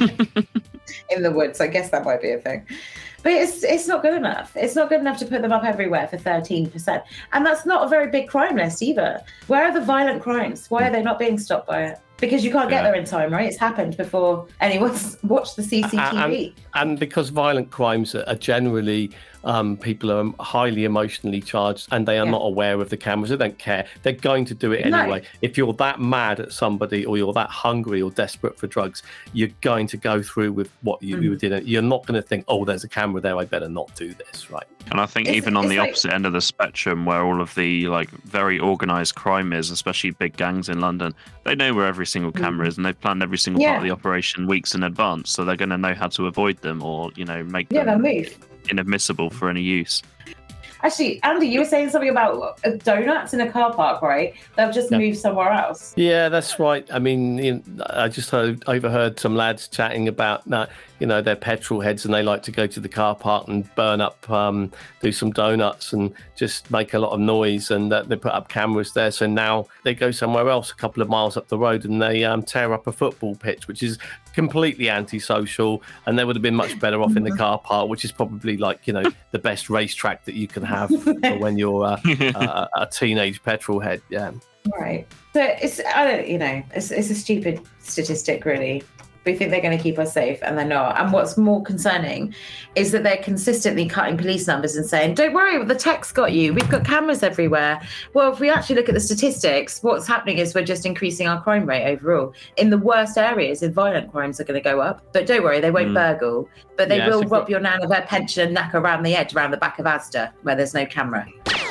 In the woods. I guess that might be a thing. But it's it's not good enough. It's not good enough to put them up everywhere for thirteen percent. And that's not a very big crime list either. Where are the violent crimes? Why are they not being stopped by it? Because you can't get Yeah. there in time, right? It's happened before anyone's watched the C C T V. And, and because violent crimes are generally, um, people are highly emotionally charged and they are Yeah. not aware of the cameras. They don't care. They're going to do it No. anyway. If you're that mad at somebody or you're that hungry or desperate for drugs, you're going to go through with what you, you Mm. did. You're not going to think, oh, there's a camera there, I better not do this, right? And I think It's- even on it's the like- opposite end of the spectrum, where all of the like very organised crime is, especially big gangs in London, they know where every single camera is, and they've planned every single part Yeah. of the operation weeks in advance. So they're going to know how to avoid them, or you know, make Yeah, them they'll move. inadmissible for any use. Actually, Andy, you were saying something about uh, donuts in a car park, right? They'll just Yeah. move somewhere else. Yeah, that's right. I mean, you know, I just heard, overheard some lads chatting about, uh, you know, they're petrol heads and they like to go to the car park and burn up, um, do some donuts and just make a lot of noise. And uh, they put up cameras there. So now they go somewhere else a couple of miles up the road and they um, tear up a football pitch, which is completely antisocial. And they would have been much better off in the car park, which is probably like, you know, the best racetrack that you can have for when you're uh, a, a teenage petrol head. Yeah. Right. So it's, I don't, you know, it's, it's a stupid statistic, really. We think they're going to keep us safe, and they're not. And what's more concerning is that they're consistently cutting police numbers and saying, don't worry, the tech's got you. We've got cameras everywhere. Well, if we actually look at the statistics, what's happening is we're just increasing our crime rate overall. In the worst areas, in violent crimes are going to go up. But don't worry, they won't Mm. burgle. But they Yeah, will it's a rob gr- your nan of her pension and knack around the edge, around the back of Asda, where there's no camera.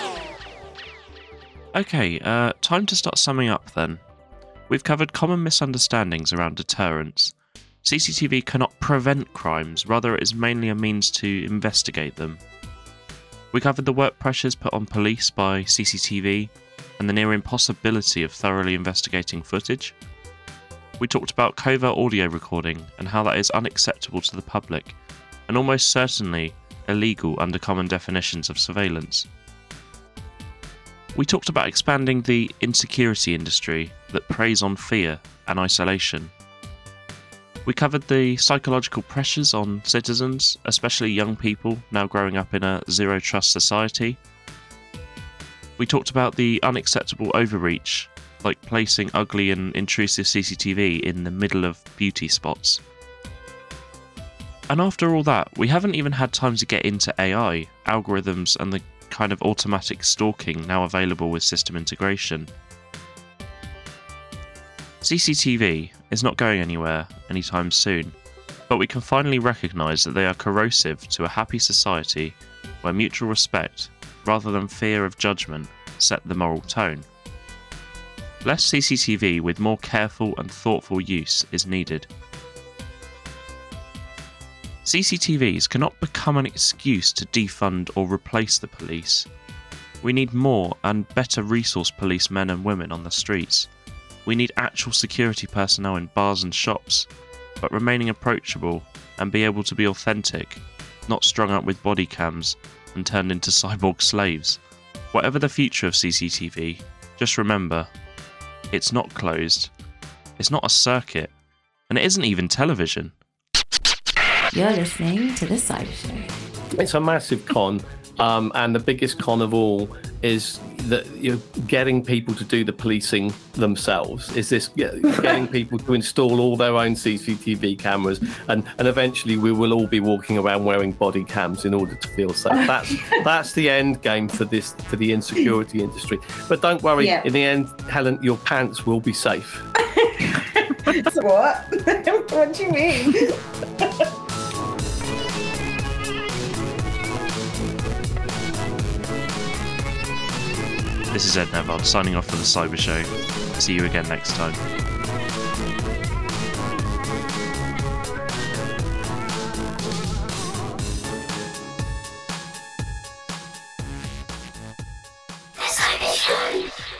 Okay, uh, time to start summing up then. We've covered common misunderstandings around deterrence. C C T V cannot prevent crimes, rather it is mainly a means to investigate them. We covered the work pressures put on police by C C T V and the near impossibility of thoroughly investigating footage. We talked about covert audio recording and how that is unacceptable to the public and almost certainly illegal under common definitions of surveillance. We talked about expanding the insecurity industry that preys on fear and isolation. We covered the psychological pressures on citizens, especially young people now growing up in a zero-trust society. We talked about the unacceptable overreach, like placing ugly and intrusive C C T V in the middle of beauty spots. And after all that, we haven't even had time to get into A I, algorithms, and the kind of automatic stalking now available with system integration. C C T V is not going anywhere anytime soon, but we can finally recognise that they are corrosive to a happy society where mutual respect, rather than fear of judgment, set the moral tone. Less C C T V with more careful and thoughtful use is needed. C C T Vs cannot become an excuse to defund or replace the police. We need more and better resourced policemen and women on the streets. We need actual security personnel in bars and shops, but remaining approachable and be able to be authentic, not strung up with body cams and turned into cyborg slaves. Whatever the future of C C T V, just remember, it's not closed, it's not a circuit, and it isn't even television. You're listening to The Cyber Show. It's a massive con, um, and the biggest con of all is that you're getting people to do the policing themselves. Is this yeah, getting people to install all their own C C T V cameras, and, and eventually we will all be walking around wearing body cams in order to feel safe. That's that's the end game for this for the insecurity industry. But don't worry, Yeah. in the end, Helen, your pants will be safe. What? What do you mean? This is Ed Neville signing off for The Cyber Show. See you again next time. The Cyber Show.